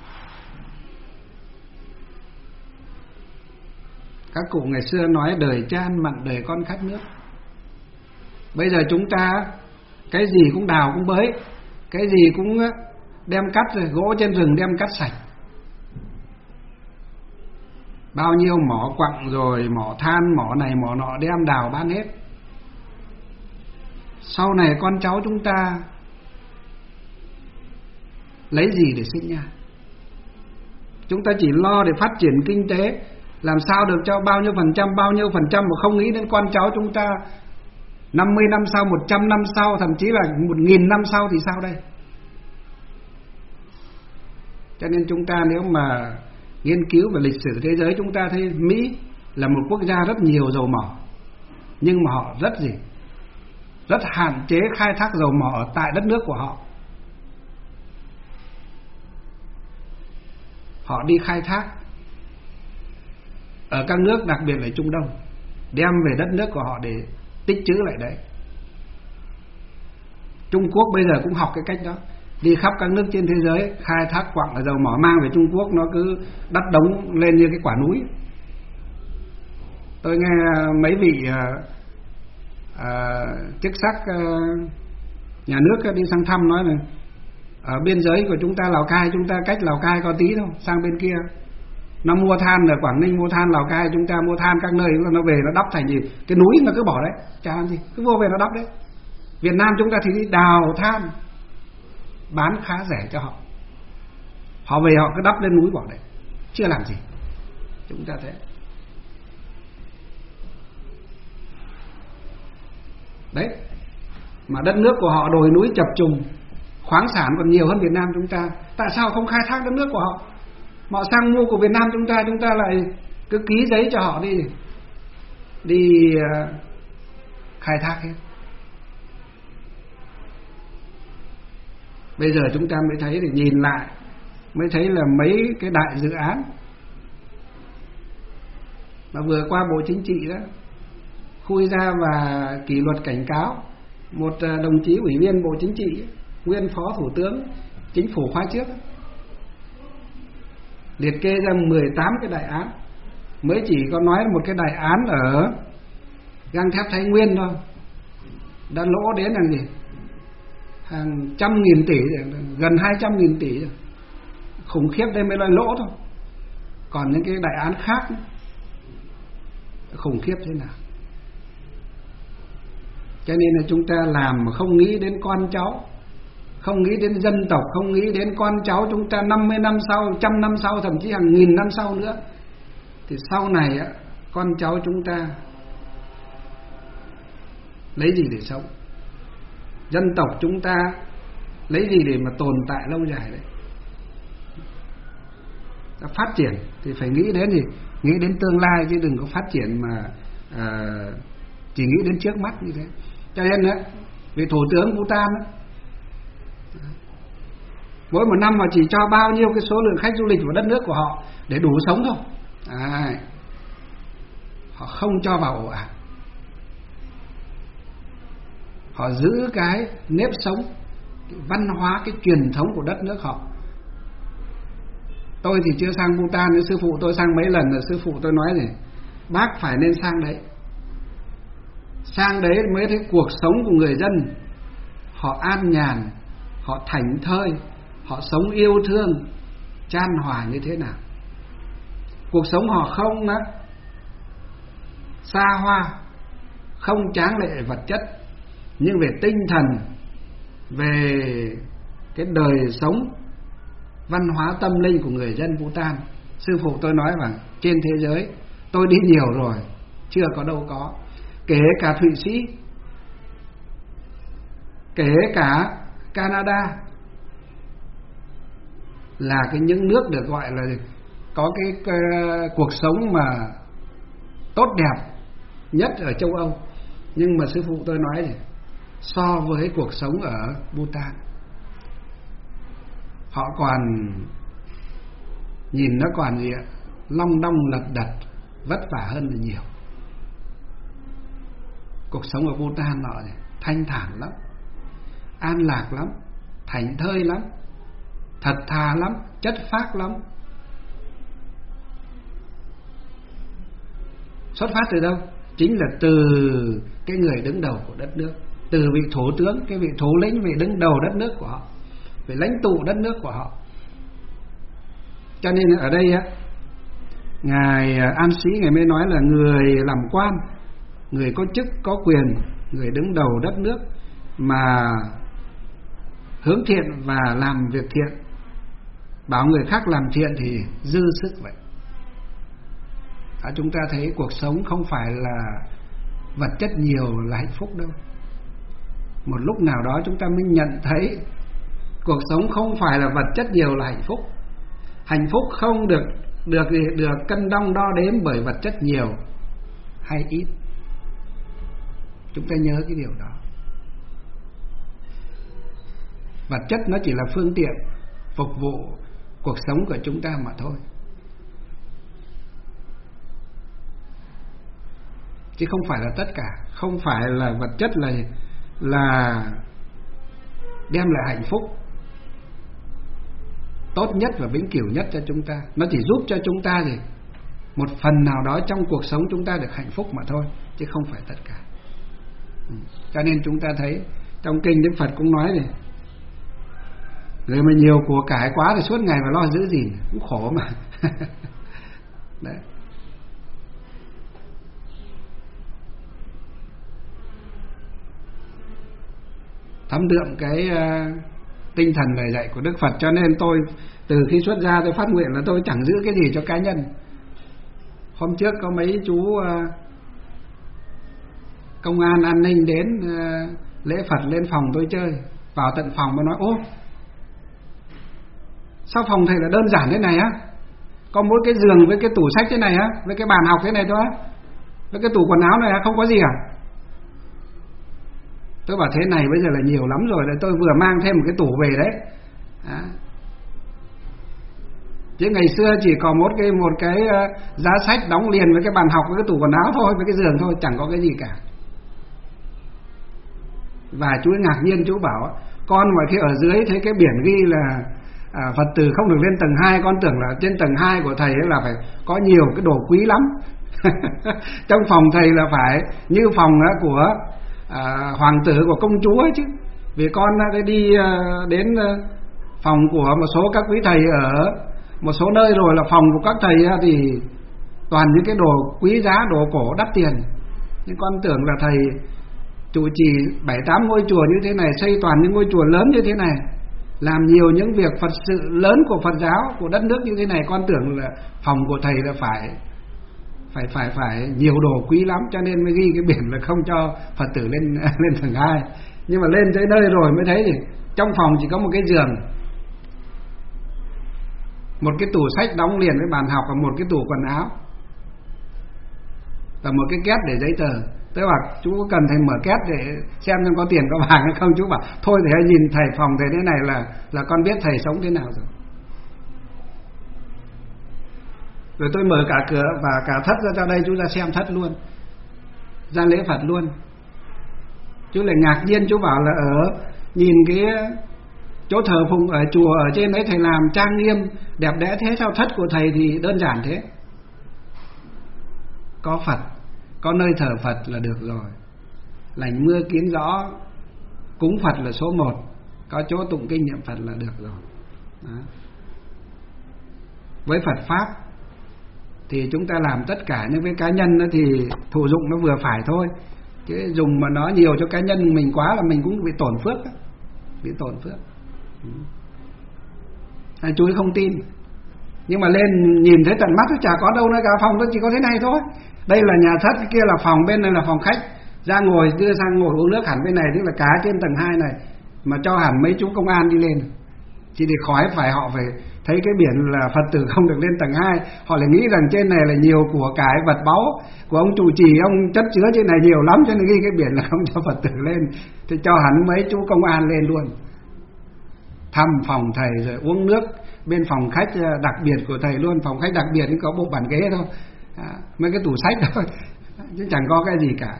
Các cụ ngày xưa nói đời cha ăn mặn, đời con khát nước. Bây giờ chúng ta cái gì cũng đào cũng bới, cái gì cũng đem cắt, gỗ trên rừng đem cắt sạch. Bao nhiêu mỏ quặng rồi mỏ than, mỏ này mỏ nọ đem đào bán hết. Sau này con cháu chúng ta lấy gì để sinh nha? Chúng ta chỉ lo để phát triển kinh tế, làm sao được cho bao nhiêu phần trăm mà không nghĩ đến con cháu chúng ta 50 năm sau, 100 năm sau, thậm chí là 1000 năm sau thì sao đây? Cho nên chúng ta nếu mà nghiên cứu về lịch sử thế giới, chúng ta thấy Mỹ là một quốc gia rất nhiều dầu mỏ, nhưng mà họ rất hạn chế khai thác dầu mỏ ở tại đất nước của họ. Họ đi khai thác ở các nước, đặc biệt là Trung Đông, đem về đất nước của họ để tích trữ lại đấy. Trung Quốc bây giờ cũng học cái cách đó, đi khắp các nước trên thế giới khai thác quặng và dầu mỏ, mang về Trung Quốc nó cứ đắt đống lên như cái quả núi. Tôi nghe mấy vị chức sắc nhà nước đi sang thăm nói là ở biên giới của chúng ta Lào Cai, chúng ta cách Lào Cai có tí thôi, sang bên kia nó mua than, ở Quảng Ninh mua than, Lào Cai chúng ta mua than các nơi, nó về nó đắp thành gì cái núi, nó cứ bỏ đấy, chả làm gì, cứ vô về nó đắp đấy. Việt Nam chúng ta thì đi đào than bán khá rẻ cho họ, họ về họ cứ đắp lên núi bỏ đấy, chưa làm gì. Chúng ta thế đấy, mà đất nước của họ đồi núi chập trùng, khoáng sản còn nhiều hơn Việt Nam chúng ta, tại sao không khai thác đất nước của họ? Họ sang mua của Việt Nam chúng ta lại cứ ký giấy cho họ đi khai thác hết. Bây giờ chúng ta mới thấy, để nhìn lại mới thấy là mấy cái đại dự án mà vừa qua Bộ Chính trị đó khui ra và kỷ luật cảnh cáo một đồng chí ủy viên Bộ Chính trị, nguyên phó thủ tướng chính phủ khóa trước, liệt kê ra 18 cái đại án. Mới chỉ có nói một cái đại án ở gang thép Thái Nguyên thôi đã lỗ đến hàng gì, hàng trăm nghìn tỷ, gần 200.000 tỷ rồi. Khủng khiếp đây mới nói lỗ thôi, còn những cái đại án khác khủng khiếp thế nào. Cho nên là chúng ta làm mà không nghĩ đến con cháu, không nghĩ đến dân tộc, không nghĩ đến con cháu chúng ta 50 năm sau, 100 năm sau, thậm chí hàng nghìn năm sau nữa, thì sau này á, con cháu chúng ta lấy gì để sống? Dân tộc chúng ta lấy gì để mà tồn tại lâu dài đấy? Phát triển thì phải nghĩ đến gì? Nghĩ đến tương lai, chứ đừng có phát triển mà chỉ nghĩ đến trước mắt như thế. Cho nên đó, vị thủ tướng Bhutan đó, mỗi một năm mà chỉ cho bao nhiêu cái số lượng khách du lịch vào đất nước của họ để đủ sống thôi. Họ không cho vào ồ ạt, họ giữ cái nếp sống, cái văn hóa, cái truyền thống của đất nước họ. Tôi thì chưa sang Bhutan, nhưng sư phụ tôi sang mấy lần rồi, sư phụ tôi nói gì, bác phải nên sang đấy. Sang đấy mới thấy cuộc sống của người dân, họ an nhàn, họ thảnh thơi, họ sống yêu thương, chan hòa như thế nào. Cuộc sống họ không xa hoa, không tráng lệ vật chất, nhưng về tinh thần, về cái đời sống văn hóa tâm linh của người dân Bhutan, sư phụ tôi nói rằng trên thế giới tôi đi nhiều rồi, chưa có đâu có. Kể cả Thụy Sĩ, kể cả Canada, là những nước được gọi là có cái cuộc sống mà tốt đẹp nhất ở châu Âu, nhưng mà sư phụ tôi nói gì, so với cuộc sống ở Bhutan, họ còn nhìn nó còn gì ạ, long đong lật đật, vất vả hơn là nhiều. Cuộc sống ở Bhutan họ thanh thản lắm, an lạc lắm, thảnh thơi lắm, thật thà lắm, chất phác lắm. Xuất phát từ đâu? Chính là từ cái người đứng đầu của đất nước, từ vị thủ tướng, cái vị thủ lĩnh, vị đứng đầu đất nước của họ, vị lãnh tụ đất nước của họ. Cho nên ở đây á, ngài An Sĩ ngài mới nói là người làm quan, người có chức có quyền, người đứng đầu đất nước mà hướng thiện và làm việc thiện, bảo người khác làm thiện thì dư sức vậy. Chúng ta thấy cuộc sống không phải là vật chất nhiều là hạnh phúc đâu. Một lúc nào đó chúng ta mới nhận thấy cuộc sống không phải là vật chất nhiều là hạnh phúc. Hạnh phúc không được cân đong đo đếm bởi vật chất nhiều hay ít. Chúng ta nhớ cái điều đó. Vật chất nó chỉ là phương tiện phục vụ cuộc sống của chúng ta mà thôi, chứ không phải là tất cả. Không phải là vật chất là đem lại hạnh phúc tốt nhất và vĩnh cửu nhất cho chúng ta. Nó chỉ giúp cho chúng ta thì một phần nào đó trong cuộc sống chúng ta được hạnh phúc mà thôi, chứ không phải tất cả. Cho nên chúng ta thấy trong kinh Đức Phật cũng nói này, người mà nhiều của cải quá thì suốt ngày mà lo giữ gìn cũng khổ mà. Đấy. Thấm đượm cái tinh thần lời dạy của Đức Phật. Cho nên tôi từ khi xuất gia tôi phát nguyện là tôi chẳng giữ cái gì cho cá nhân. Hôm trước có mấy chú công an an ninh đến lễ Phật lên phòng tôi chơi, vào tận phòng mà nói: ô, sao phòng thầy là đơn giản thế này á, có mỗi cái giường với cái tủ sách thế này á, với cái bàn học thế này thôi á, với cái tủ quần áo này á, không có gì à? Tôi bảo thế này bây giờ là nhiều lắm rồi, tôi vừa mang thêm một cái tủ về đấy. Chứ ngày xưa chỉ có một cái giá sách đóng liền với cái bàn học, với cái tủ quần áo thôi, với cái giường thôi, chẳng có cái gì cả. Và chú ấy ngạc nhiên, chú bảo con mà khi ở dưới thấy cái biển ghi là Phật tử không được lên tầng 2, con tưởng là trên tầng 2 của thầy ấy là phải có nhiều cái đồ quý lắm. Trong phòng thầy là phải như phòng của hoàng tử, của công chúa ấy chứ. Vì con đã đi đến phòng của một số các quý thầy ở một số nơi rồi, là phòng của các thầy thì toàn những cái đồ quý giá, đồ cổ đắt tiền. Nhưng con tưởng là thầy trụ trì 7-8 ngôi chùa như thế này, xây toàn những ngôi chùa lớn như thế này, làm nhiều những việc Phật sự lớn của Phật giáo, của đất nước như thế này, con tưởng là phòng của thầy là phải nhiều đồ quý lắm, cho nên mới ghi cái biển là không cho Phật tử lên tầng 2. Nhưng mà lên tới nơi rồi mới thấy thì trong phòng chỉ có một cái giường, một cái tủ sách đóng liền với bàn học, và một cái tủ quần áo, và một cái két để giấy tờ. Tôi bảo chú có cần thầy mở két để xem có tiền có vàng hay không? Chú bảo thôi thì hãy nhìn thầy phòng thầy thế này là con biết thầy sống thế nào rồi. Rồi tôi mở cả cửa và cả thất ra cho đây, chú ra xem thất luôn, ra lễ Phật luôn. Chú lại ngạc nhiên, chú bảo là nhìn cái chỗ thờ phụng ở chùa ở trên đấy thầy làm trang nghiêm đẹp đẽ thế, sao thất của thầy thì đơn giản thế? Có Phật, có nơi thờ Phật là được rồi. Lành mưa kiến gió, cúng Phật là số 1, có chỗ tụng kinh niệm Phật là được rồi. Đó. Với Phật Pháp thì chúng ta làm tất cả, nhưng với cá nhân thì thụ dụng nó vừa phải thôi. Chứ dùng mà nó nhiều cho cá nhân mình quá là mình cũng bị tổn phước. Bị tổn phước. Chú ấy không tin, nhưng mà lên nhìn thấy tận mắt nó chả có đâu nữa cả, phòng nó chỉ có thế này thôi. Đây là nhà thất, cái kia là phòng, bên này là phòng khách. Ra ngồi, đưa sang ngồi uống nước hẳn bên này, tức là cả trên tầng 2 này mà cho hẳn mấy chú công an đi lên. Chỉ để khỏi họ phải thấy cái biển là Phật tử không được lên tầng 2, họ lại nghĩ rằng trên này là nhiều của cải vật báu của ông trụ trì, ông chất chứa trên này nhiều lắm, cho nên ghi cái biển là không cho Phật tử lên, thì cho hẳn mấy chú công an lên luôn, thăm phòng thầy rồi uống nước bên phòng khách đặc biệt của thầy luôn. Phòng khách đặc biệt thì có bộ bàn ghế thôi, mấy cái tủ sách thôi, chứ chẳng có cái gì cả.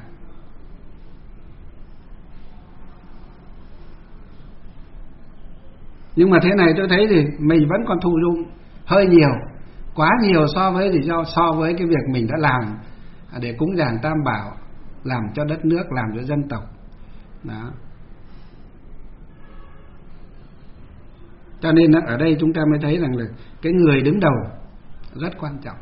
Nhưng mà thế này tôi thấy thì mình vẫn còn thụ dụng hơi nhiều, quá nhiều so với cái việc mình đã làm để cúng dường Tam Bảo, làm cho đất nước, làm cho dân tộc. Đó. Cho nên ở đây chúng ta mới thấy rằng là cái người đứng đầu rất quan trọng.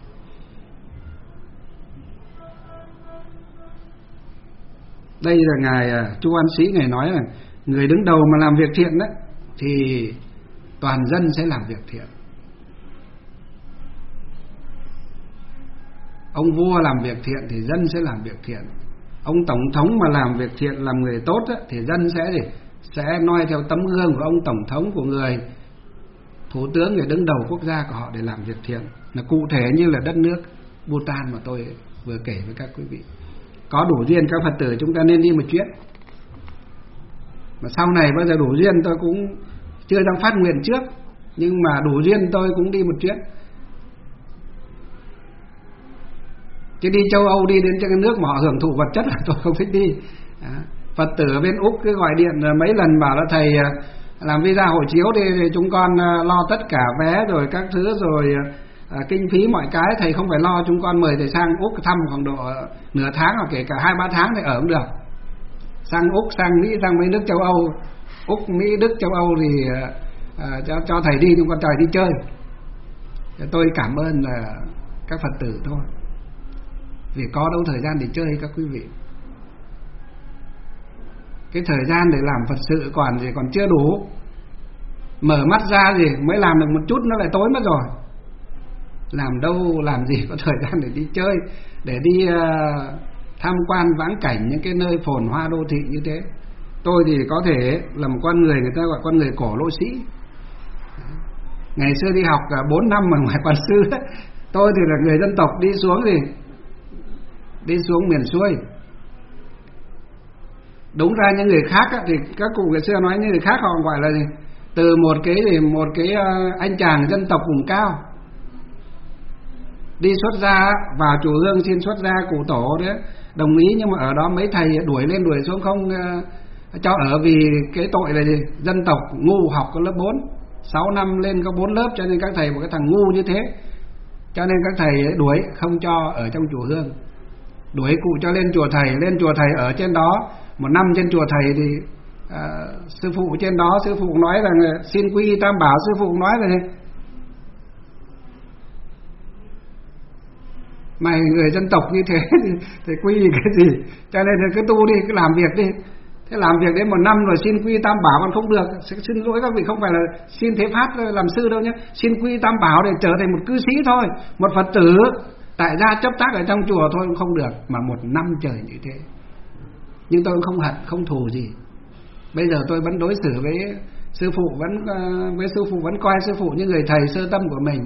Đây là ngài Chu An Sĩ, ngài nói là người đứng đầu mà làm việc thiện đấy thì toàn dân sẽ làm việc thiện. Ông vua làm việc thiện thì dân sẽ làm việc thiện. Ông tổng thống mà làm việc thiện, làm người tốt ấy, thì dân sẽ noi theo tấm gương của ông tổng thống, của người thủ tướng, người đứng đầu quốc gia của họ để làm việc thiện. Là cụ thể như là đất nước Bhutan mà tôi vừa kể với các quý vị. Có đủ duyên các Phật tử chúng ta nên đi một chuyến. Mà sau này bao giờ đủ duyên tôi cũng chưa dám phát nguyện trước, nhưng mà đủ duyên tôi cũng đi một chuyến. Chứ đi châu Âu, đi đến cái nước mà họ hưởng thụ vật chất là tôi không thích đi. Phật tử ở bên Úc cứ gọi điện mấy lần bảo là thầy làm visa hộ chiếu đi, thì chúng con lo tất cả vé rồi các thứ rồi kinh phí mọi cái, thầy không phải lo, chúng con mời thầy sang Úc thăm khoảng độ nửa tháng hoặc kể cả 2-3 tháng thì ở cũng được. Sang Úc, sang Mỹ, sang mấy nước châu Âu, Úc, Mỹ, Đức, châu Âu thì cho thầy đi, chúng con trời đi chơi. Tôi cảm ơn là các Phật tử thôi, vì có đâu thời gian để chơi các quý vị. Cái thời gian để làm Phật sự còn chưa đủ. Mở mắt ra gì mới làm được một chút nó lại tối mất rồi. Làm đâu làm gì có thời gian để đi chơi, để đi tham quan vãng cảnh những cái nơi phồn hoa đô thị như thế. Tôi thì có thể là một con người, người ta gọi con người cổ lỗ sĩ. Ngày xưa đi học 4 năm ở ngoài Quan Sư ấy. Tôi thì là người dân tộc đi xuống miền xuôi, Đúng ra những người khác thì các cụ ngày xưa nói những người khác họ gọi là gì? Từ một cái anh chàng dân tộc vùng cao đi xuất gia vào chùa Hương xin xuất gia, cụ tổ đấy đồng ý, nhưng mà ở đó mấy thầy đuổi lên đuổi xuống không cho ở, vì cái tội là gì? Dân tộc ngu, học có lớp 4, 6 năm lên có 4 lớp, cho nên các thầy một cái thằng ngu như thế, cho nên các thầy đuổi không cho ở trong chùa Hương, đuổi cụ cho lên chùa thầy ở trên đó 1 năm. Trên chùa thầy thì sư phụ trên đó, sư phụ nói rằng xin quy y Tam Bảo, sư phụ nói là mày người dân tộc như thế thì quy y cái gì, cho nên là cứ tu đi, cứ làm việc đi. Thế làm việc đến 1 năm rồi xin quy y Tam Bảo còn không được, xin lỗi các vị, không phải là xin thế phát làm sư đâu nhé, xin quy y Tam Bảo để trở thành một cư sĩ thôi, một Phật tử tại gia chấp tác ở trong chùa thôi cũng không được, mà 1 năm trời như thế. Nhưng tôi cũng không hận, không thù gì. Bây giờ tôi vẫn đối xử với sư phụ, vẫn coi sư phụ như người thầy sơ tâm của mình.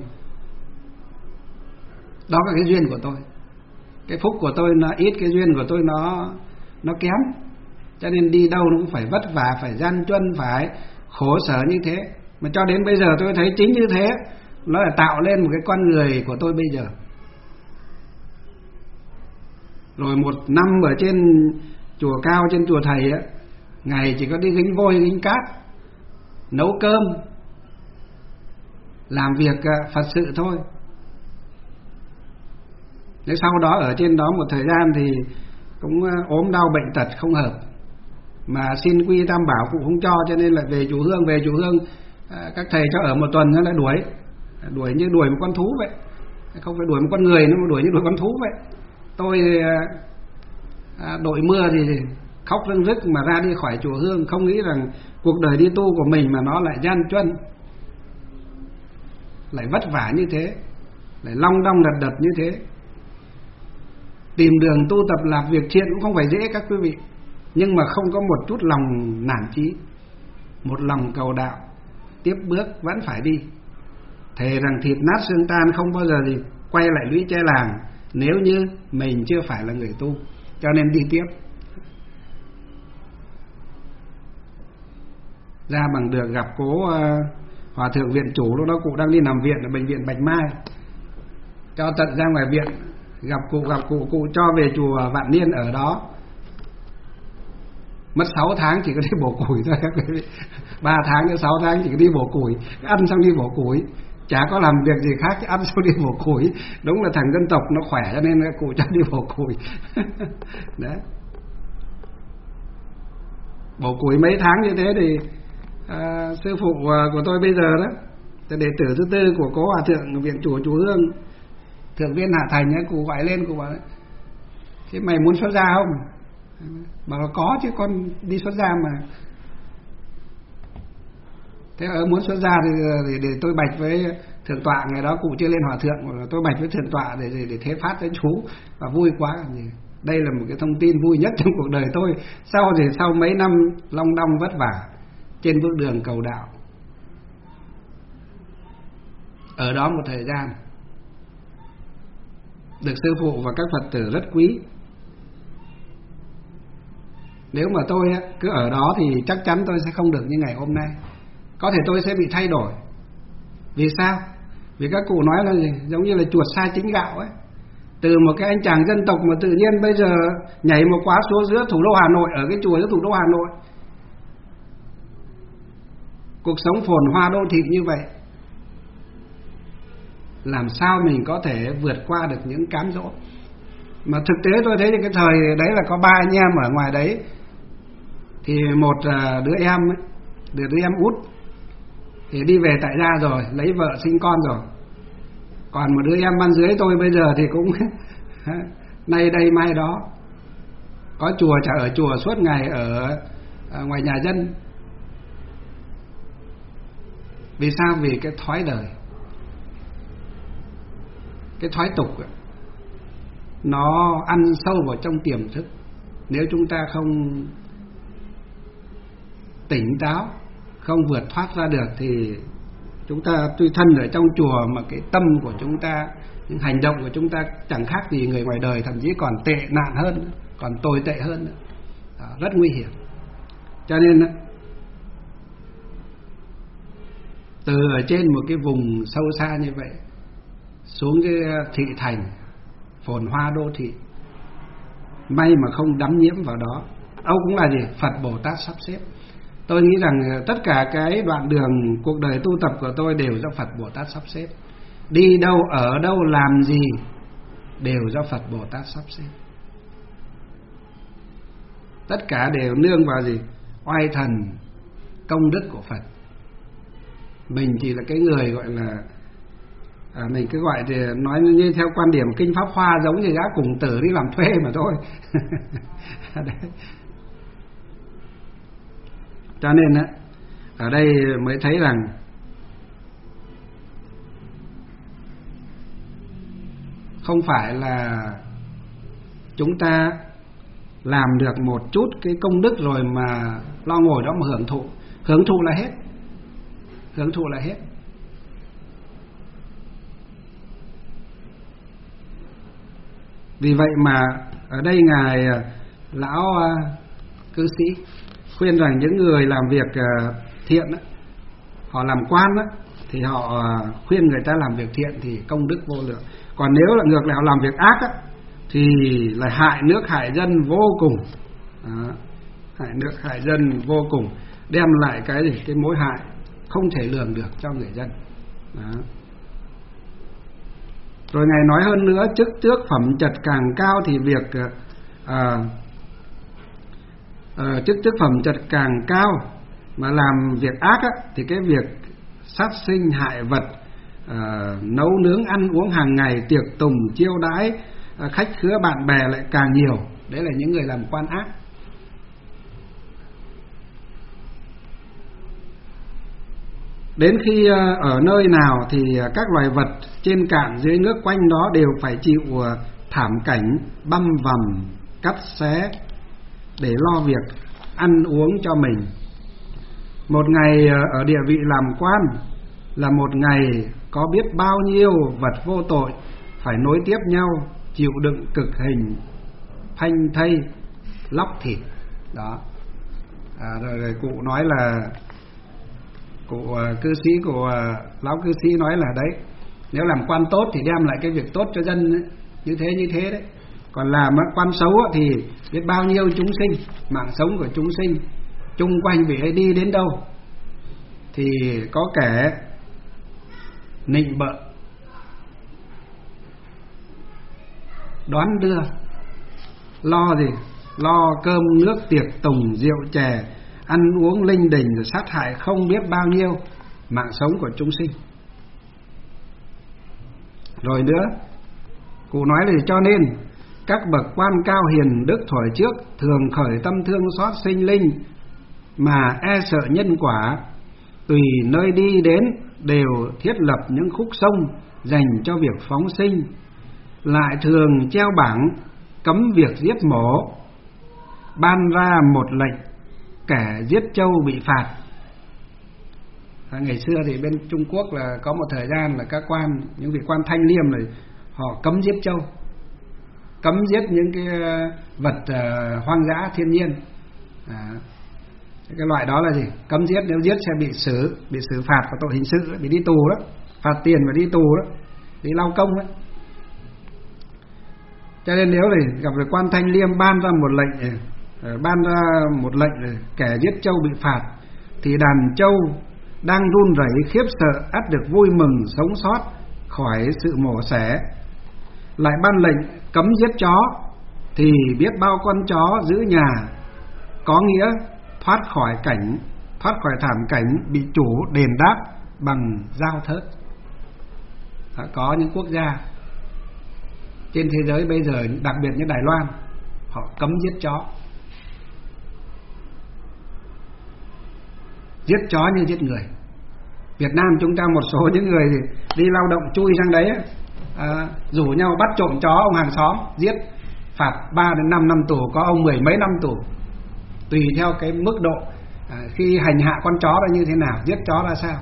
Đó là cái duyên của tôi, cái phúc của tôi nó ít, cái duyên của tôi nó kém, cho nên đi đâu nó cũng phải vất vả, phải gian truân, phải khổ sở như thế. Mà cho đến bây giờ tôi thấy chính như thế nó là tạo lên một cái con người của tôi bây giờ. Rồi 1 năm ở trên chùa cao, trên chùa thầy á, ngày chỉ có đi gánh vôi gánh cát, nấu cơm, làm việc Phật sự thôi. Nếu sau đó ở trên đó một thời gian thì cũng ốm đau bệnh tật không hợp, mà xin quy Tam Bảo cụ không cho nên là về chùa Hương các thầy cho ở 1 tuần nó lại đuổi như đuổi một con thú vậy, không phải đuổi một con người nữa mà đuổi như đuổi con thú vậy. Tôi đội mưa thì khóc rưng rức mà ra đi khỏi chùa Hương, không nghĩ rằng cuộc đời đi tu của mình mà nó lại gian truân, lại vất vả như thế, lại long đong đật như thế. Tìm đường tu tập làm việc thiện cũng không phải dễ các quý vị, nhưng mà không có một chút lòng nản chí, một lòng cầu đạo, tiếp bước vẫn phải đi. Thề rằng thịt nát xương tan, không bao giờ gì quay lại lũy tre làng nếu như mình chưa phải là người tu, cho nên đi tiếp. Ra bằng được gặp cố Hòa thượng viện chủ, lúc đó cụ đang đi nằm viện ở bệnh viện Bạch Mai, cho tận ra ngoài viện gặp cụ cho về chùa Vạn Niên ở đó. Mất 6 tháng chỉ có đi bổ củi thôi các quý vị. 3 tháng đến 6 tháng chỉ có đi bổ củi, ăn xong đi bổ củi, chả có làm việc gì khác, chứ ăn xong đi bổ củi. Đúng là thằng dân tộc nó khỏe cho nên cụ cho đi bổ củi. Đấy. Bổ củi mấy tháng như thế thì sư phụ của tôi bây giờ đó, đệ tử thứ 4 của cố Hòa thượng viện chủ chùa Hương, thượng viên Hạ Thành ấy, cụ gọi lên, cụ bảo thế mày muốn xuất gia không? Bảo là có chứ, con đi xuất gia mà. Thế muốn xuất gia thì để tôi bạch với thượng tọa, ngày đó cụ chưa lên hòa thượng, tôi bạch với thượng tọa để thế phát với chú, và vui quá. Đây là một cái thông tin vui nhất trong cuộc đời tôi. Sau mấy năm long đong vất vả trên bước đường cầu đạo, ở đó một thời gian được sư phụ và các Phật tử rất quý. Nếu mà tôi cứ ở đó thì chắc chắn tôi sẽ không được như ngày hôm nay. Có thể tôi sẽ bị thay đổi. Vì sao? Vì các cụ nói là gì? Giống như là chuột sai chính gạo ấy. Từ một cái anh chàng dân tộc mà tự nhiên bây giờ nhảy một quá xuống giữa thủ đô Hà Nội, ở cái chùa giữa thủ đô Hà Nội. Cuộc sống phồn hoa đô thị như vậy, làm sao mình có thể vượt qua được những cám dỗ? Mà thực tế tôi thấy cái thời đấy là có 3 anh em ở ngoài đấy, thì một đứa em út thì đi về tại gia rồi, lấy vợ sinh con rồi. Còn một đứa em ban dưới tôi bây giờ thì cũng nay đây mai đó, có chùa chả ở chùa suốt ngày ở ngoài nhà dân. Vì sao? Vì cái thói đời, cái thói tục nó ăn sâu vào trong tiềm thức. Nếu chúng ta không tỉnh táo, không vượt thoát ra được thì chúng ta tuy thân ở trong chùa mà cái tâm của chúng ta, những hành động của chúng ta chẳng khác gì người ngoài đời, thậm chí còn tệ nạn hơn, còn tồi tệ hơn. rất nguy hiểm. Cho nên từ ở trên một cái vùng sâu xa như vậy xuống cái thị thành phồn hoa đô thị, may mà không đắm nhiễm vào đó. Âu cũng là gì? Phật Bồ Tát sắp xếp. Tôi nghĩ rằng tất cả cái đoạn đường cuộc đời tu tập của tôi đều do Phật Bồ Tát sắp xếp. Đi đâu, ở đâu, làm gì đều do Phật Bồ Tát sắp xếp. Tất cả đều nương vào gì? Oai thần công đức của Phật. Mình chỉ là cái người gọi là mình cứ gọi thì nói như theo quan điểm kinh Pháp Hoa giống như gã cùng tử đi làm thuê mà thôi. Đấy. Cho nên ở đây mới thấy rằng không phải là chúng ta làm được một chút cái công đức rồi mà lo ngồi đó mà hưởng thụ. Hưởng thụ là hết. Hưởng thụ là hết. Vì vậy mà ở đây Ngài Lão Cư Sĩ khuyên rằng những người làm việc thiện họ làm quan thì họ khuyên người ta làm việc thiện thì công đức vô lượng. Còn nếu là ngược lại họ làm việc ác thì là hại nước hại dân vô cùng. Đó. Hại nước hại dân vô cùng, đem lại cái gì? Cái mối hại không thể lường được cho người dân. Đó. Rồi Ngài nói hơn nữa, chức tước phẩm chất càng cao thì việc chức tước phẩm chất càng cao mà làm việc ác thì cái việc sát sinh hại vật, nấu nướng ăn uống hàng ngày, tiệc tùng chiêu đãi khách khứa bạn bè lại càng nhiều. Đấy là những người làm quan ác. Đến khi ở nơi nào thì các loài vật trên cạn dưới nước quanh đó đều phải chịu thảm cảnh băm vằm cắt xé để lo việc ăn uống cho mình. Một ngày ở địa vị làm quan là một ngày có biết bao nhiêu vật vô tội phải nối tiếp nhau chịu đựng cực hình, phanh thây, lóc thịt. Đó. Rồi cụ nói là cụ cư sĩ của Lão Cư Sĩ nói là đấy, nếu làm quan tốt thì đem lại cái việc tốt cho dân ấy, như thế đấy. Còn làm quan xấu thì biết bao nhiêu chúng sinh, mạng sống của chúng sinh chung quanh vị ấy đi đến đâu thì có kẻ nịnh bợ, đoán đưa, lo gì? Lo cơm nước tiệc tùng rượu chè, ăn uống linh đình rồi sát hại không biết bao nhiêu mạng sống của chúng sinh. Rồi nữa, cụ nói là cho nên các bậc quan cao hiền đức thuở trước thường khởi tâm thương xót sinh linh mà e sợ nhân quả, tùy nơi đi đến đều thiết lập những khúc sông dành cho việc phóng sinh, lại thường treo bảng cấm việc giết mổ, ban ra một lệnh kẻ giết trâu bị phạt. Ngày xưa thì bên Trung Quốc là có một thời gian là các quan, những vị quan thanh liêm này họ cấm giết trâu, cấm giết những cái vật hoang dã thiên nhiên. Cái loại đó là gì? Cấm giết, nếu giết sẽ bị xử phạt vào tội hình sự, bị đi tù đó, phạt tiền và đi tù đó, đi lao công đó. Cho nên nếu là gặp được quan thanh liêm ban ra một lệnh kẻ giết trâu bị phạt thì đàn trâu đang run rẩy khiếp sợ ắt được vui mừng sống sót khỏi sự mổ xẻ. Lại ban lệnh cấm giết chó thì biết bao con chó giữ nhà có nghĩa thoát khỏi thảm cảnh bị chủ đền đáp bằng dao thớt. Có những quốc gia trên thế giới bây giờ, đặc biệt như Đài Loan, họ cấm giết chó. Giết chó như giết người. Việt Nam chúng ta một số những người thì đi lao động chui sang đấy, rủ nhau bắt trộm chó ông hàng xóm, giết, phạt 3 đến 5 năm tù, có ông 10 mấy năm tù, tùy theo cái mức độ khi hành hạ con chó là như thế nào, giết chó là sao.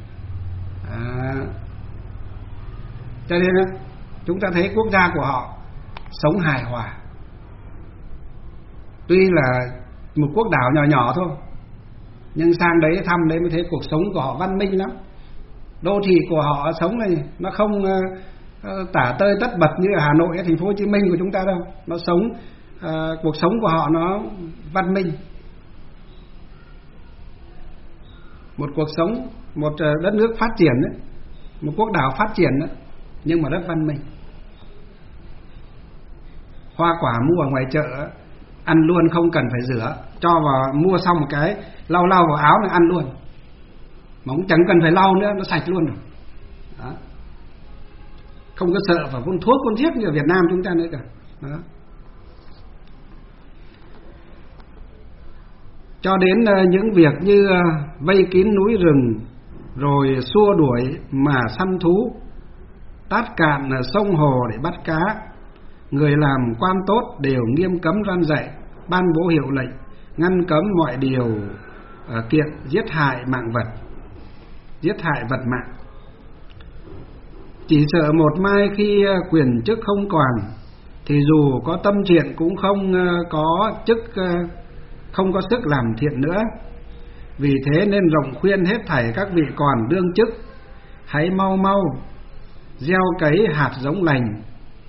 Cho nên chúng ta thấy quốc gia của họ sống hài hòa. Tuy là một quốc đảo nhỏ nhỏ thôi, nhưng sang đấy thăm đấy mới thấy cuộc sống của họ văn minh lắm. Đô thị của họ sống này nó không tả tơi tất bật như ở Hà Nội, thành phố Hồ Chí Minh của chúng ta đâu. Nó sống cuộc sống của họ nó văn minh, một cuộc sống, một đất nước phát triển đấy, một quốc đảo phát triển đấy, nhưng mà rất văn minh. Hoa quả mua ở ngoài chợ ăn luôn, không cần phải rửa, cho vào mua xong một cái lau vào áo là ăn luôn, mà cũng chẳng cần phải lau nữa, nó sạch luôn rồi. Đó. Không có sợ phải phun thuốc phun thiết như ở Việt Nam chúng ta nữa cả. Đó. Cho đến những việc như vây kín núi rừng, rồi xua đuổi mà săn thú, tát cạn sông hồ để bắt cá, người làm quan tốt đều nghiêm cấm răn dạy, ban bố hiệu lệnh, ngăn cấm mọi điều kiện giết hại vật mạng. Chỉ sợ một mai khi quyền chức không còn, thì dù có tâm thiện cũng không có sức làm thiện nữa. Vì thế nên rộng khuyên hết thảy các vị còn đương chức, hãy mau gieo cấy hạt giống lành,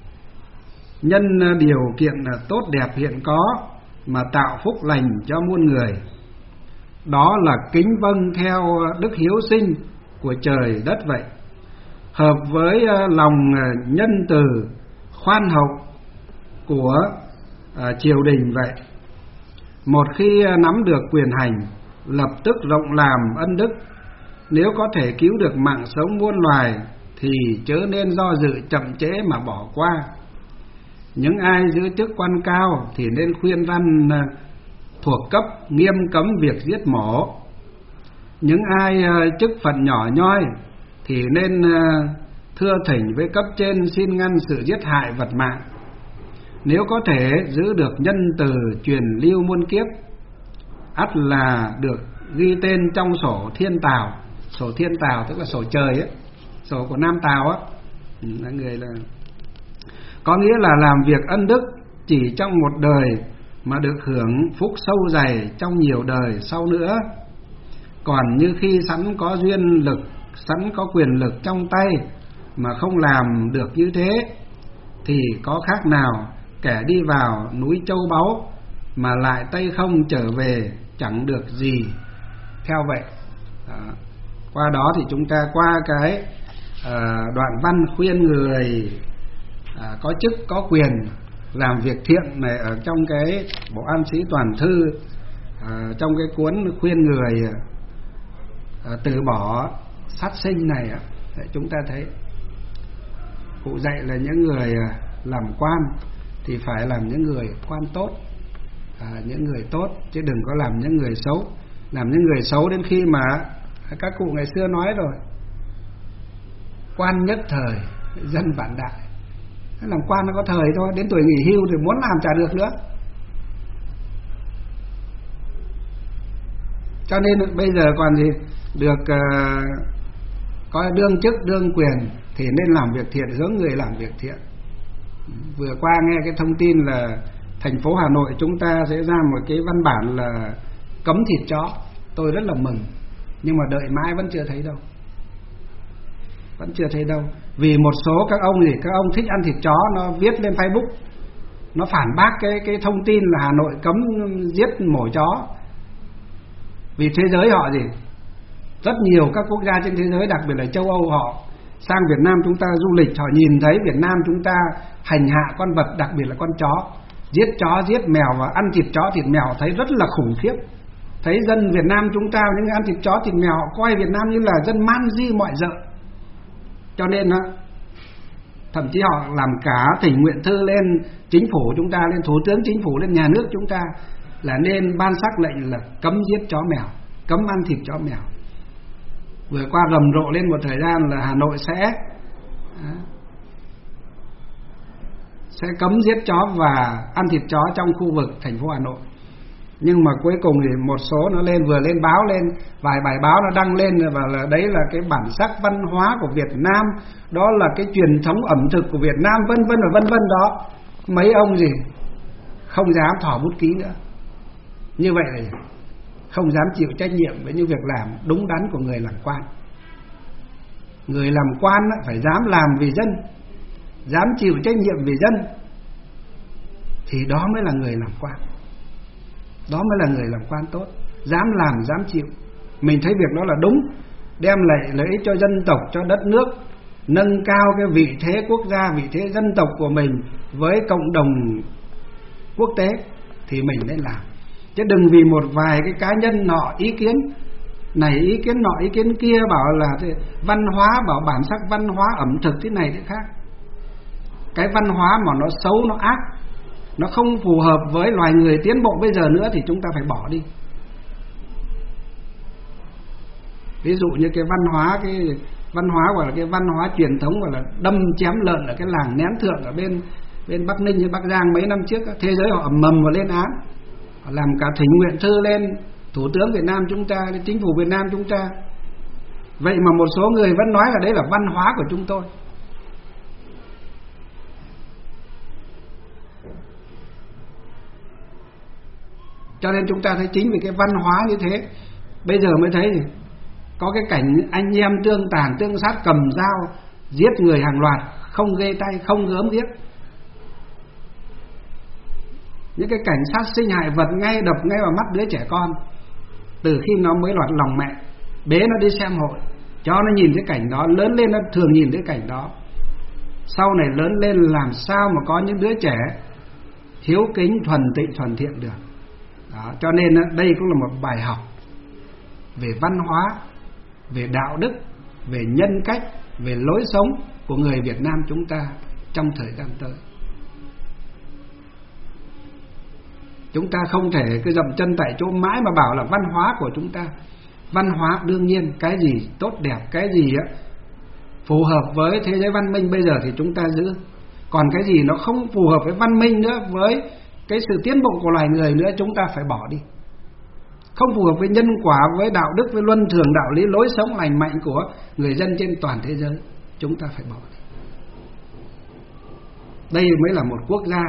nhân điều kiện tốt đẹp hiện có mà tạo phúc lành cho muôn người. Đó là kính vâng theo đức hiếu sinh của trời đất vậy, hợp với lòng nhân từ khoan hậu của triều đình vậy. Một khi nắm được quyền hành, lập tức rộng làm ân đức. Nếu có thể cứu được mạng sống muôn loài, thì chớ nên do dự chậm trễ mà bỏ qua. Những ai giữ chức quan cao thì nên khuyên răn thuộc cấp, nghiêm cấm việc giết mổ. Những ai chức phận nhỏ nhoi thì nên thưa thỉnh với cấp trên xin ngăn sự giết hại vật mạng. Nếu có thể giữ được nhân từ truyền lưu muôn kiếp, ắt là được ghi tên trong sổ thiên tào. Sổ thiên tào tức là sổ trời ấy, sổ của Nam Tào á, là người là có nghĩa là làm việc ân đức chỉ trong một đời mà được hưởng phúc sâu dày trong nhiều đời sau nữa. Còn như khi sẵn có duyên lực, sẵn có quyền lực trong tay mà không làm được như thế, thì có khác nào kẻ đi vào núi châu báu mà lại tay không trở về chẳng được gì. Theo vậy đó. Qua đó thì chúng ta qua cái đoạn văn khuyên người có chức có quyền làm việc thiện này ở trong cái bộ An Sĩ Toàn Thư, trong cái cuốn khuyên người từ bỏ sát sinh này, chúng ta thấy cụ dạy là những người làm quan thì phải làm những người quan tốt, những người tốt, chứ đừng có làm những người xấu. Làm những người xấu đến khi mà các cụ ngày xưa nói rồi, quan nhất thời dân vạn đại. Làm quan nó có thời thôi, đến tuổi nghỉ hưu thì muốn làm chả được nữa. Cho nên bây giờ còn gì được có đương chức đương quyền thì nên làm việc thiện, hướng người làm việc thiện. Vừa qua nghe cái thông tin là thành phố Hà Nội chúng ta sẽ ra một cái văn bản là cấm thịt chó. Tôi rất là mừng, nhưng mà đợi mãi vẫn chưa thấy đâu. Vẫn chưa thấy đâu. Vì một số các ông thích ăn thịt chó, nó viết lên Facebook, nó phản bác cái thông tin là Hà Nội cấm giết mổ chó. Vì thế giới họ gì? Rất nhiều các quốc gia trên thế giới, đặc biệt là châu Âu, họ sang Việt Nam chúng ta du lịch, họ nhìn thấy Việt Nam chúng ta hành hạ con vật, đặc biệt là con chó, giết mèo và ăn thịt chó thịt mèo, thấy rất là khủng khiếp. Thấy dân Việt Nam chúng ta những ăn thịt chó thịt mèo, họ coi Việt Nam như là dân man di mọi dợ. Cho nên thậm chí họ làm cả thỉnh nguyện thư lên chính phủ chúng ta, lên thủ tướng chính phủ, lên nhà nước chúng ta, là nên ban sắc lệnh là cấm giết chó mèo, cấm ăn thịt chó mèo. Vừa qua rầm rộ lên một thời gian là Hà Nội sẽ cấm giết chó và ăn thịt chó trong khu vực thành phố Hà Nội. Nhưng mà cuối cùng thì một số nó vừa lên báo, lên vài bài báo nó đăng lên, và là đấy là cái bản sắc văn hóa của Việt Nam, đó là cái truyền thống ẩm thực của Việt Nam, vân vân và vân vân đó. Mấy ông gì không dám thỏ bút ký nữa. Như vậy là không dám chịu trách nhiệm với những việc làm đúng đắn của người làm quan. Người làm quan phải dám làm vì dân, dám chịu trách nhiệm vì dân, thì đó mới là người làm quan. Đó mới là người làm quan tốt. Dám làm, dám chịu. Mình thấy việc đó là đúng, đem lại lợi ích cho dân tộc, cho đất nước, nâng cao cái vị thế quốc gia, vị thế dân tộc của mình với cộng đồng quốc tế, thì mình nên làm. Chứ đừng vì một vài cái cá nhân nọ ý kiến này, ý kiến nọ, ý kiến kia, bảo là văn hóa, bảo bản sắc văn hóa ẩm thực thế này thế khác. Cái văn hóa mà nó xấu, nó ác, nó không phù hợp với loài người tiến bộ bây giờ nữa thì chúng ta phải bỏ đi. Ví dụ như cái văn hóa gọi là cái văn hóa truyền thống, gọi là đâm chém lợn ở cái làng Nén Thượng ở bên Bắc Ninh hay Bắc Giang mấy năm trước, thế giới họ ầm mầm và lên án, họ làm cả thỉnh nguyện thư lên Thủ tướng Việt Nam chúng ta, lên chính phủ Việt Nam chúng ta. Vậy mà một số người vẫn nói là đấy là văn hóa của chúng tôi. Cho nên chúng ta thấy chính vì cái văn hóa như thế, bây giờ mới thấy có cái cảnh anh em tương tàn tương sát, cầm dao giết người hàng loạt, không ghê tay, không gớm giết. Những cái cảnh sát sinh hại vật ngay, đập ngay vào mắt đứa trẻ con từ khi nó mới lọt lòng mẹ, bế nó đi xem hội, cho nó nhìn cái cảnh đó, lớn lên nó thường nhìn thấy cảnh đó. Sau này lớn lên làm sao mà có những đứa trẻ hiếu kính, thuần tịnh, thuần thiện được. Đó, cho nên đây cũng là một bài học về văn hóa, về đạo đức, về nhân cách, về lối sống của người Việt Nam chúng ta trong thời gian tới. Chúng ta không thể cứ dậm chân tại chỗ mãi mà bảo là văn hóa của chúng ta. Văn hóa đương nhiên cái gì tốt đẹp, cái gì phù hợp với thế giới văn minh bây giờ thì chúng ta giữ. Còn cái gì nó không phù hợp với văn minh nữa, với cái sự tiến bộ của loài người nữa, chúng ta phải bỏ đi. Không phù hợp với nhân quả, với đạo đức, với luân thường, đạo lý, lối sống lành mạnh của người dân trên toàn thế giới, chúng ta phải bỏ đi. Đây mới là một quốc gia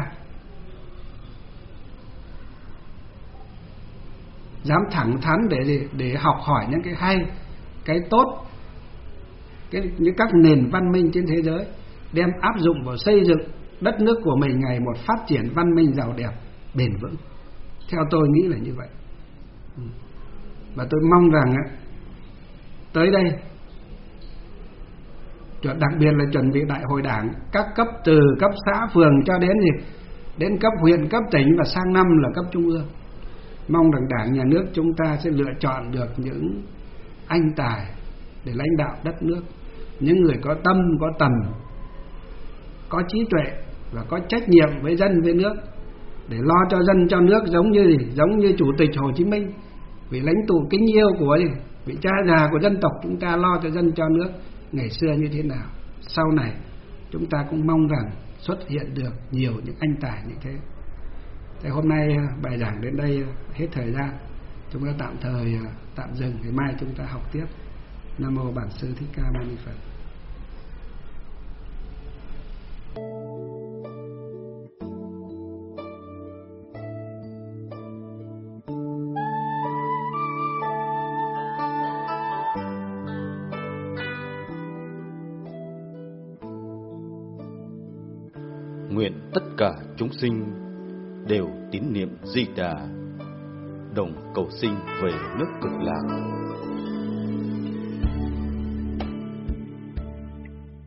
dám thẳng thắn để học hỏi những cái hay, cái tốt, những các nền văn minh trên thế giới, đem áp dụng vào xây dựng đất nước của mình ngày một phát triển văn minh giàu đẹp, bền vững. Theo tôi nghĩ là như vậy. Và tôi mong rằng tới đây, đặc biệt là chuẩn bị đại hội đảng các cấp, từ cấp xã phường cho đến cấp huyện, cấp tỉnh và sang năm là cấp trung ương, mong rằng Đảng, Nhà nước chúng ta sẽ lựa chọn được những anh tài để lãnh đạo đất nước, những người có tâm, có tầm, có trí tuệ và có trách nhiệm với dân, với nước, để lo cho dân, cho nước, giống như Chủ tịch Hồ Chí Minh, vị lãnh tụ kính yêu của vị cha già của dân tộc chúng ta, lo cho dân, cho nước ngày xưa như thế nào. Sau này chúng ta cũng mong rằng xuất hiện được nhiều những anh tài như thế. Thế hôm nay bài giảng đến đây hết thời gian, chúng ta tạm dừng, ngày mai chúng ta học tiếp. Nam mô Bản Sư Thích Ca Mâu Ni Phật. Nguyện tất cả chúng sinh đều tín niệm Di Đà, đồng cầu sinh về nước Cực Lạc.